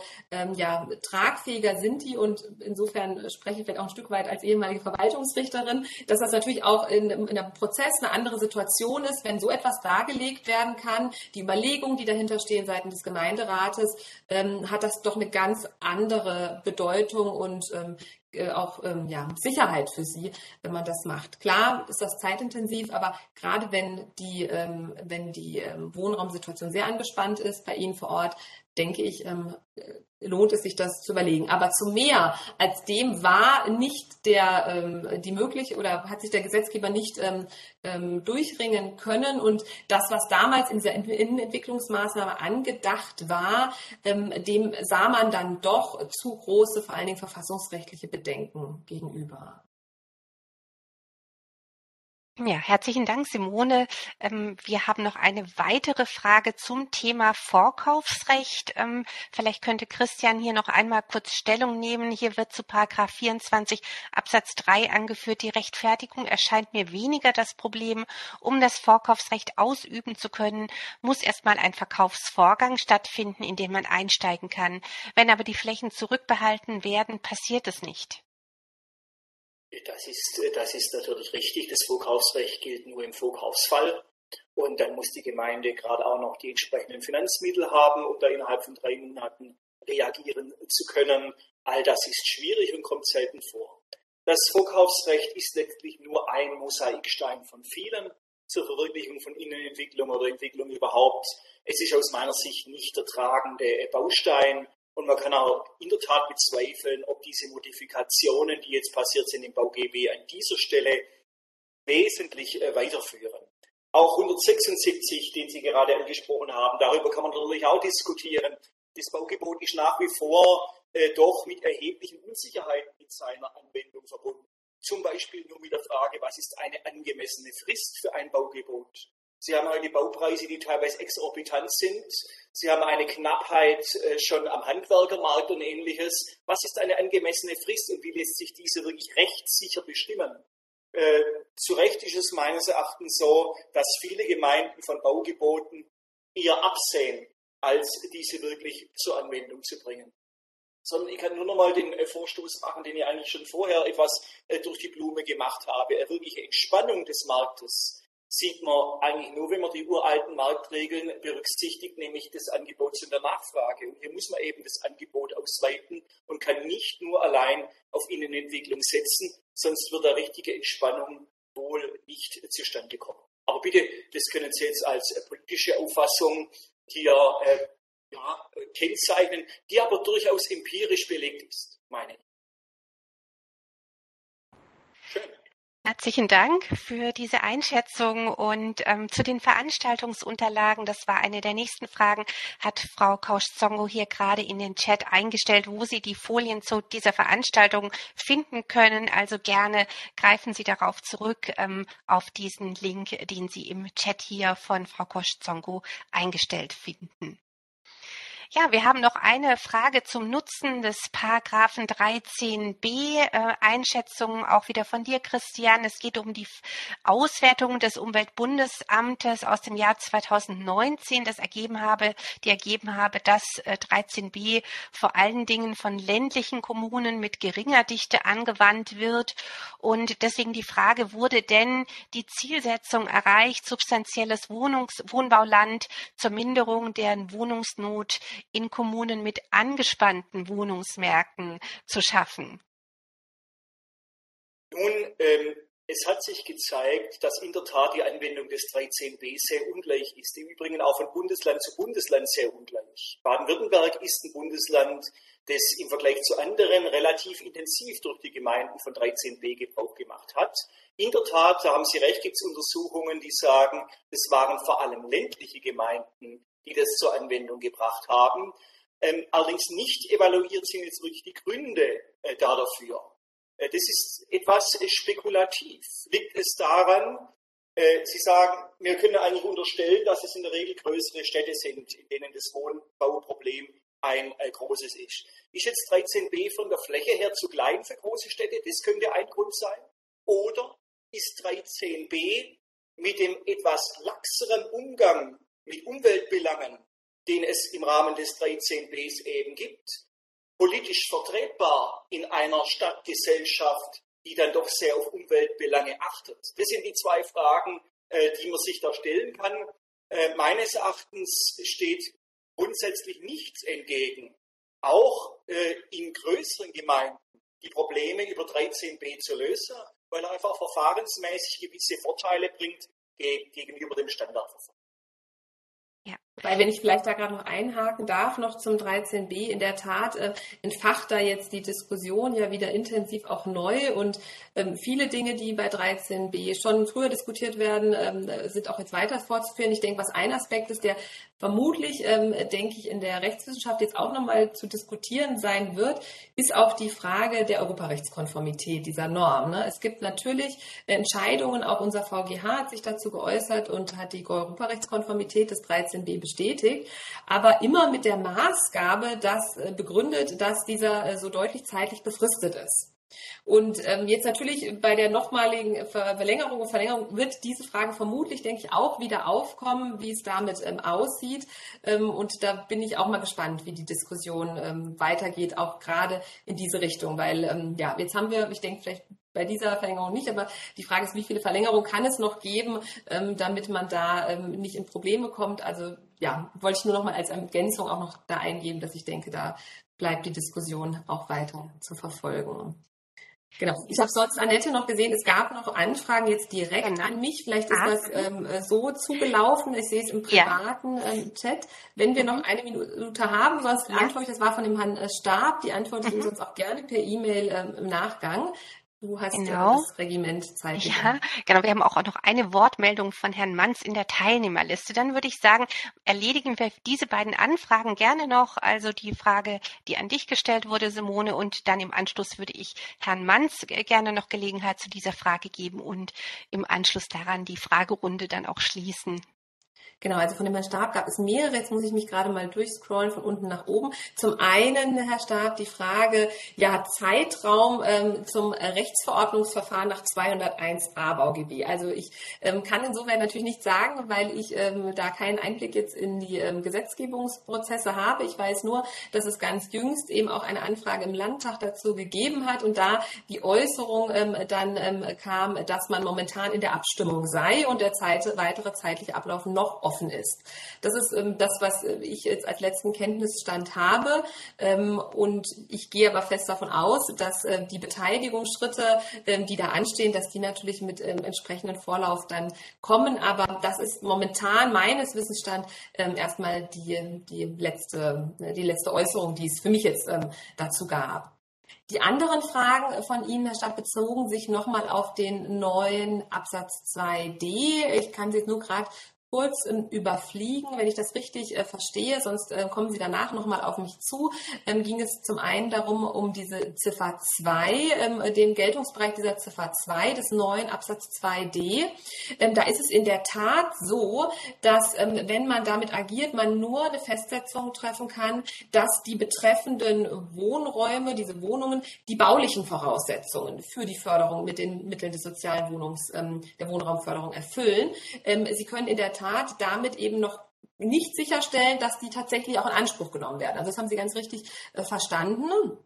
tragfähiger sind die. Und insofern spreche ich vielleicht auch ein Stück weit als ehemalige Verwaltungsrichterin, dass das natürlich auch in einem Prozess eine andere Situation ist, wenn so etwas dargelegt werden kann. Die Überlegungen, die dahinter stehen seitens des Gemeinderates, hat das doch eine ganz andere Bedeutung und auch Sicherheit für sie, wenn man das macht. Klar ist das zeitintensiv, aber gerade wenn die Wohnraumsituation sehr angespannt ist bei Ihnen vor Ort, denke ich, lohnt es sich, das zu überlegen. Aber zu mehr als dem war nicht hat sich der Gesetzgeber nicht durchringen können. Und das, was damals in dieser Innenentwicklungsmaßnahme angedacht war, dem sah man dann doch zu große, vor allen Dingen verfassungsrechtliche Bedenken gegenüber.
Ja, herzlichen Dank, Simone. Wir haben noch eine weitere Frage zum Thema Vorkaufsrecht. Vielleicht könnte Christian hier noch einmal kurz Stellung nehmen. Hier wird zu Paragraph 24 Absatz 3 angeführt, die Rechtfertigung erscheint mir weniger das Problem. Um das Vorkaufsrecht ausüben zu können, muss erstmal ein Verkaufsvorgang stattfinden, in den man einsteigen kann. Wenn aber die Flächen zurückbehalten werden, passiert es nicht.
Das ist natürlich richtig. Das Vorkaufsrecht gilt nur im Vorkaufsfall. Und dann muss die Gemeinde gerade auch noch die entsprechenden Finanzmittel haben, um da innerhalb von 3 Monaten reagieren zu können. All das ist schwierig und kommt selten vor. Das Vorkaufsrecht ist letztlich nur ein Mosaikstein von vielen zur Verwirklichung von Innenentwicklung oder Entwicklung überhaupt. Es ist aus meiner Sicht nicht der tragende Baustein. Und man kann auch in der Tat bezweifeln, ob diese Modifikationen, die jetzt passiert sind im BauGB, an dieser Stelle wesentlich weiterführen. Auch 176, den Sie gerade angesprochen haben, darüber kann man natürlich auch diskutieren. Das Baugebot ist nach wie vor doch mit erheblichen Unsicherheiten in seiner Anwendung verbunden. Zum Beispiel nur mit der Frage, was ist eine angemessene Frist für ein Baugebot? Sie haben heute Baupreise, die teilweise exorbitant sind. Sie haben eine Knappheit schon am Handwerkermarkt und Ähnliches. Was ist eine angemessene Frist und wie lässt sich diese wirklich rechtssicher bestimmen? Zu Recht ist es meines Erachtens so, dass viele Gemeinden von Baugeboten eher absehen, als diese wirklich zur Anwendung zu bringen. Sondern ich kann nur noch mal den Vorstoß machen, den ich eigentlich schon vorher etwas durch die Blume gemacht habe. Eine wirkliche Entspannung des Marktes sieht man eigentlich nur, wenn man die uralten Marktregeln berücksichtigt, nämlich des Angebots und der Nachfrage. Und hier muss man eben das Angebot ausweiten und kann nicht nur allein auf Innenentwicklung setzen, sonst wird eine richtige Entspannung wohl nicht zustande kommen. Aber bitte, das können Sie jetzt als politische Auffassung hier kennzeichnen, die aber durchaus empirisch belegt ist, meine ich. Schön.
Herzlichen Dank für diese Einschätzung und zu den Veranstaltungsunterlagen, das war eine der nächsten Fragen, hat Frau Kausch-Zongo hier gerade in den Chat eingestellt, wo Sie die Folien zu dieser Veranstaltung finden können. Also gerne greifen Sie darauf zurück, auf diesen Link, den Sie im Chat hier von Frau Kausch-Zongo eingestellt finden. Ja, wir haben noch eine Frage zum Nutzen des Paragraphen 13b, Einschätzung auch wieder von dir, Christian. Es geht um die Auswertung des Umweltbundesamtes aus dem Jahr 2019, die ergeben habe, dass 13b vor allen Dingen von ländlichen Kommunen mit geringer Dichte angewandt wird. Und deswegen die Frage, wurde denn die Zielsetzung erreicht, substanzielles Wohnbauland zur Minderung der Wohnungsnot in Kommunen mit angespannten Wohnungsmärkten zu schaffen?
Nun, es hat sich gezeigt, dass in der Tat die Anwendung des 13b sehr ungleich ist. Im Übrigen auch von Bundesland zu Bundesland sehr ungleich. Baden-Württemberg ist ein Bundesland, das im Vergleich zu anderen relativ intensiv durch die Gemeinden von 13b Gebrauch gemacht hat. In der Tat, da haben Sie recht, gibt es Untersuchungen, die sagen, es waren vor allem ländliche Gemeinden, die das zur Anwendung gebracht haben. Allerdings nicht evaluiert sind jetzt wirklich die Gründe dafür. Das ist etwas spekulativ. Liegt es daran, Sie sagen, wir können eigentlich unterstellen, dass es in der Regel größere Städte sind, in denen das Wohnbauproblem ein großes ist. Ist jetzt 13b von der Fläche her zu klein für große Städte? Das könnte ein Grund sein. Oder ist 13b mit dem etwas laxeren Umgang mit Umweltbelangen, den es im Rahmen des 13bs eben gibt, politisch vertretbar in einer Stadtgesellschaft, die dann doch sehr auf Umweltbelange achtet? Das sind die 2 Fragen, die man sich da stellen kann. Meines Erachtens steht grundsätzlich nichts entgegen, auch in größeren Gemeinden die Probleme über 13b zu lösen, weil er einfach verfahrensmäßig gewisse Vorteile bringt gegenüber dem Standardverfahren.
Ja, weil wenn ich vielleicht da gerade noch einhaken darf, noch zum 13b, in der Tat entfacht da jetzt die Diskussion ja wieder intensiv auch neu und viele Dinge, die bei 13b schon früher diskutiert werden, sind auch jetzt weiter fortzuführen. Ich denke, was ein Aspekt ist, der vermutlich, denke ich, in der Rechtswissenschaft jetzt auch nochmal zu diskutieren sein wird, ist auch die Frage der Europarechtskonformität dieser Norm. Ne? Es gibt natürlich Entscheidungen, auch unser VGH hat sich dazu geäußert und hat die Europarechtskonformität des 13b bestätigt, aber immer mit der Maßgabe, dass begründet, dass dieser so deutlich zeitlich befristet ist. Und jetzt natürlich bei der nochmaligen Verlängerung wird diese Frage vermutlich, denke ich, auch wieder aufkommen, wie es damit aussieht. Und da bin ich auch mal gespannt, wie die Diskussion weitergeht, auch gerade in diese Richtung. Weil jetzt haben wir, ich denke vielleicht bei dieser Verlängerung nicht, aber die Frage ist, wie viele Verlängerungen kann es noch geben, damit man da nicht in Probleme kommt. Also wollte ich nur noch mal als Ergänzung auch noch da eingeben, dass ich denke, da bleibt die Diskussion auch weiter zu verfolgen. Genau. Ich habe sonst, Annette, noch gesehen, es gab noch Anfragen jetzt direkt an mich. Vielleicht ist das so zugelaufen. Ich sehe es im privaten Chat. Wenn wir noch eine Minute haben, sonst antworte ich, das war von dem Herrn Stab, die antworte ich Ihnen sonst auch gerne per E-Mail im Nachgang. Du hast das Regiment Zeit.
Ja, genau. Wir haben auch noch eine Wortmeldung von Herrn Manz in der Teilnehmerliste. Dann würde ich sagen, erledigen wir diese beiden Anfragen gerne noch. Also die Frage, die an dich gestellt wurde, Simone, und dann im Anschluss würde ich Herrn Manz gerne noch Gelegenheit zu dieser Frage geben und im Anschluss daran die Fragerunde dann auch schließen.
Genau, also von dem Herrn Stab gab es mehrere. Jetzt muss ich mich gerade mal durchscrollen von unten nach oben. Zum einen, Herr Stab, die Frage, Zeitraum zum Rechtsverordnungsverfahren nach 201a BauGB. Also ich kann insofern natürlich nicht sagen, weil ich da keinen Einblick jetzt in die Gesetzgebungsprozesse habe. Ich weiß nur, dass es ganz jüngst eben auch eine Anfrage im Landtag dazu gegeben hat und da die Äußerung dann kam, dass man momentan in der Abstimmung sei und der weitere zeitliche Ablauf noch offen ist. Das ist das, was ich jetzt als letzten Kenntnisstand habe. Und ich gehe aber fest davon aus, dass die Beteiligungsschritte, die da anstehen, dass die natürlich mit entsprechenden Vorlauf dann kommen. Aber das ist momentan meines Wissensstand erstmal die letzte Äußerung, die es für mich jetzt dazu gab. Die anderen Fragen von Ihnen, Herr Stab, bezogen sich nochmal auf den neuen Absatz 2d. Ich kann Sie jetzt nur gerade kurz überfliegen, wenn ich das richtig verstehe, sonst kommen Sie danach nochmal auf mich zu. Ging es zum einen darum, um diese Ziffer 2, den Geltungsbereich dieser Ziffer 2 des neuen Absatz 2d. Da ist es in der Tat so, dass wenn man damit agiert, man nur eine Festsetzung treffen kann, dass die betreffenden Wohnräume, diese Wohnungen, die baulichen Voraussetzungen für die Förderung mit den Mitteln des sozialen der Wohnraumförderung erfüllen. Sie können in der Tat damit eben noch nicht sicherstellen, dass die tatsächlich auch in Anspruch genommen werden. Also das haben Sie ganz richtig verstanden.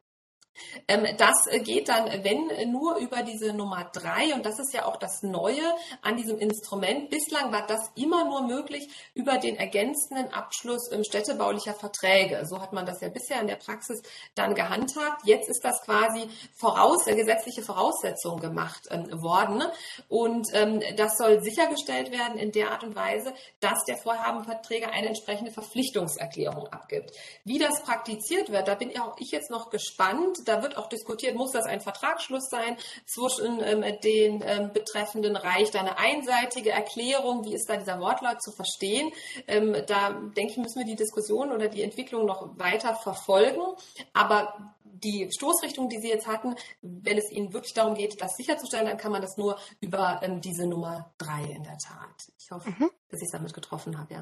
Das geht dann, wenn, nur über diese Nummer 3 und das ist ja auch das Neue an diesem Instrument. Bislang war das immer nur möglich über den ergänzenden Abschluss städtebaulicher Verträge. So hat man das ja bisher in der Praxis dann gehandhabt. Jetzt ist das quasi gesetzliche Voraussetzung gemacht worden und das soll sichergestellt werden in der Art und Weise, dass der Vorhabenverträger eine entsprechende Verpflichtungserklärung abgibt. Wie das praktiziert wird, da bin auch ich jetzt noch gespannt. Da wird auch diskutiert, muss das ein Vertragsschluss sein zwischen den Betreffenden? Reicht da eine einseitige Erklärung? Wie ist da dieser Wortlaut zu verstehen? Da denke ich, müssen wir die Diskussion oder die Entwicklung noch weiter verfolgen. Aber die Stoßrichtung, die Sie jetzt hatten, wenn es Ihnen wirklich darum geht, das sicherzustellen, dann kann man das nur über diese Nummer 3 in der Tat. Ich hoffe, dass ich es damit getroffen habe. Ja.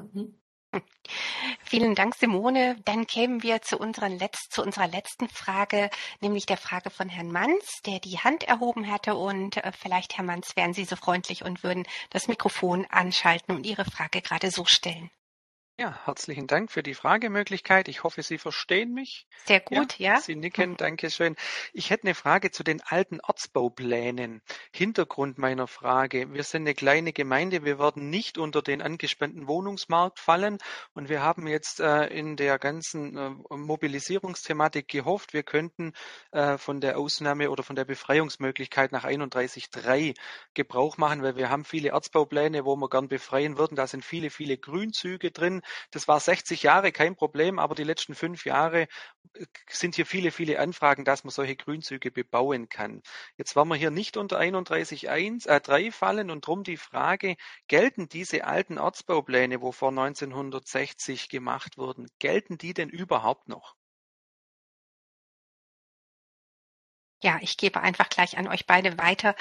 Vielen Dank, Simone. Dann kämen wir zu unserer letzten Frage, nämlich der Frage von Herrn Manz, der die Hand erhoben hatte. Und vielleicht, Herr Manz, wären Sie so freundlich und würden das Mikrofon anschalten und Ihre Frage gerade so stellen.
Ja, herzlichen Dank für die Fragemöglichkeit. Ich hoffe, Sie verstehen mich.
Sehr gut, ja.
Sie nicken, danke schön. Ich hätte eine Frage zu den alten Ortsbauplänen. Hintergrund meiner Frage: Wir sind eine kleine Gemeinde, wir werden nicht unter den angespannten Wohnungsmarkt fallen und wir haben jetzt in der ganzen Mobilisierungsthematik gehofft, wir könnten von der Ausnahme oder von der Befreiungsmöglichkeit nach 31.3 Gebrauch machen, weil wir haben viele Ortsbaupläne, wo wir gern befreien würden. Da sind viele, viele Grünzüge drin. Das war 60 Jahre kein Problem, aber die letzten 5 Jahre sind hier viele, viele Anfragen, dass man solche Grünzüge bebauen kann. Jetzt wollen wir hier nicht unter 31.3 fallen und drum die Frage, gelten diese alten Ortsbaupläne, wo vor 1960 gemacht wurden, gelten die denn überhaupt noch?
Ja, ich gebe einfach gleich an euch beide weiter.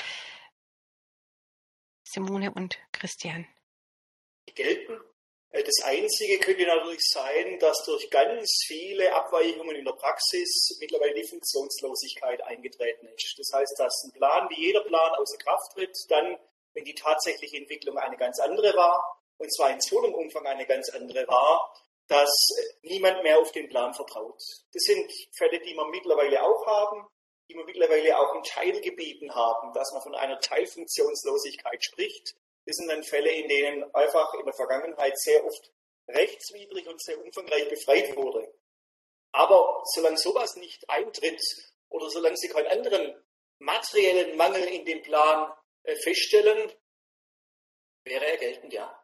Simone und Christian.
Gelten. Das Einzige könnte natürlich sein, dass durch ganz viele Abweichungen in der Praxis mittlerweile die Funktionslosigkeit eingetreten ist. Das heißt, dass ein Plan wie jeder Plan außer Kraft tritt, dann, wenn die tatsächliche Entwicklung eine ganz andere war, und zwar in vollem Umfang eine ganz andere war, dass niemand mehr auf den Plan vertraut. Das sind Fälle, die wir mittlerweile auch haben, die wir mittlerweile auch in Teilgebieten haben, dass man von einer Teilfunktionslosigkeit spricht. Das sind dann Fälle, in denen einfach in der Vergangenheit sehr oft rechtswidrig und sehr umfangreich befreit wurde. Aber solange sowas nicht eintritt oder solange Sie keinen anderen materiellen Mangel in dem Plan feststellen, wäre er geltend, ja.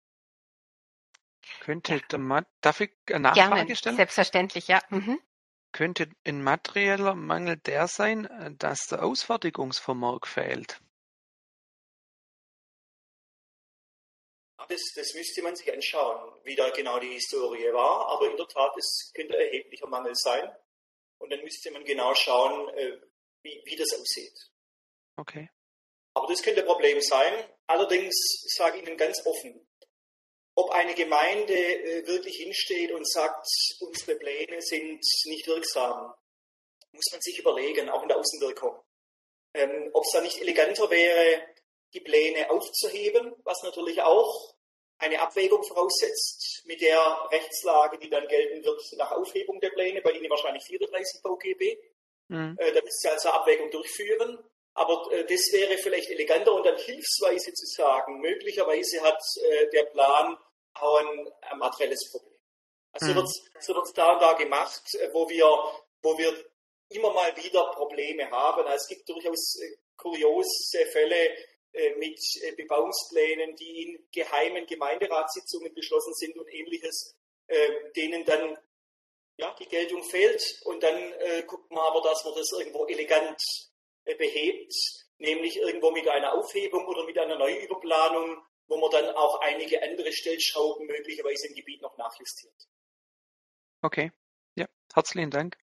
Darf ich eine Nachfrage
Gerne,
stellen?
selbstverständlich, ja.
Könnte ein materieller Mangel der sein, dass der Ausfertigungsvermögen fehlt?
Das müsste man sich anschauen, wie da genau die Historie war. Aber in der Tat, es könnte erheblicher Mangel sein. Und dann müsste man genau schauen, wie das aussieht.
Okay.
Aber das könnte ein Problem sein. Allerdings sage ich Ihnen ganz offen, ob eine Gemeinde wirklich hinsteht und sagt, unsere Pläne sind nicht wirksam, muss man sich überlegen, auch in der Außenwirkung. Ob es da nicht eleganter wäre, die Pläne aufzuheben, was natürlich auch eine Abwägung voraussetzt mit der Rechtslage, die dann gelten wird nach Aufhebung der Pläne, bei Ihnen wahrscheinlich 34 VGB. Da müsst ihr also Abwägung durchführen. Aber das wäre vielleicht eleganter und dann hilfsweise zu sagen, möglicherweise hat der Plan auch ein materielles Problem. Also so wird's da und da gemacht, wo wir immer mal wieder Probleme haben. Also es gibt durchaus kuriose Fälle mit Bebauungsplänen, die in geheimen Gemeinderatssitzungen beschlossen sind und Ähnliches, denen dann die Geltung fehlt. Und dann guckt man aber, dass man das irgendwo elegant behebt, nämlich irgendwo mit einer Aufhebung oder mit einer Neuüberplanung, wo man dann auch einige andere Stellschrauben möglicherweise im Gebiet noch nachjustiert.
Okay, ja, herzlichen Dank.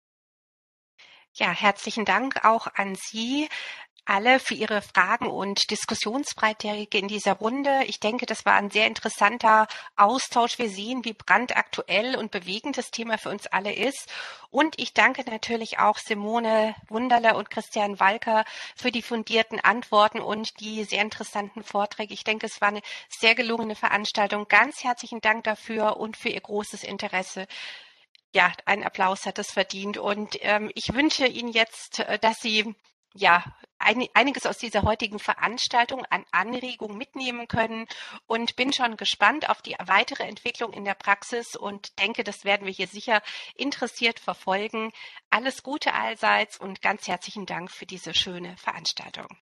Ja, herzlichen Dank auch an Sie alle für Ihre Fragen und Diskussionsbeiträge in dieser Runde. Ich denke, das war ein sehr interessanter Austausch. Wir sehen, wie brandaktuell und bewegend das Thema für uns alle ist. Und ich danke natürlich auch Simone Wunderle und Christian Walker für die fundierten Antworten und die sehr interessanten Vorträge. Ich denke, es war eine sehr gelungene Veranstaltung. Ganz herzlichen Dank dafür und für Ihr großes Interesse. Ja, einen Applaus hat es verdient. Und ich wünsche Ihnen jetzt, dass Sie einiges aus dieser heutigen Veranstaltung an Anregungen mitnehmen können und bin schon gespannt auf die weitere Entwicklung in der Praxis und denke, das werden wir hier sicher interessiert verfolgen. Alles Gute allseits und ganz herzlichen Dank für diese schöne Veranstaltung.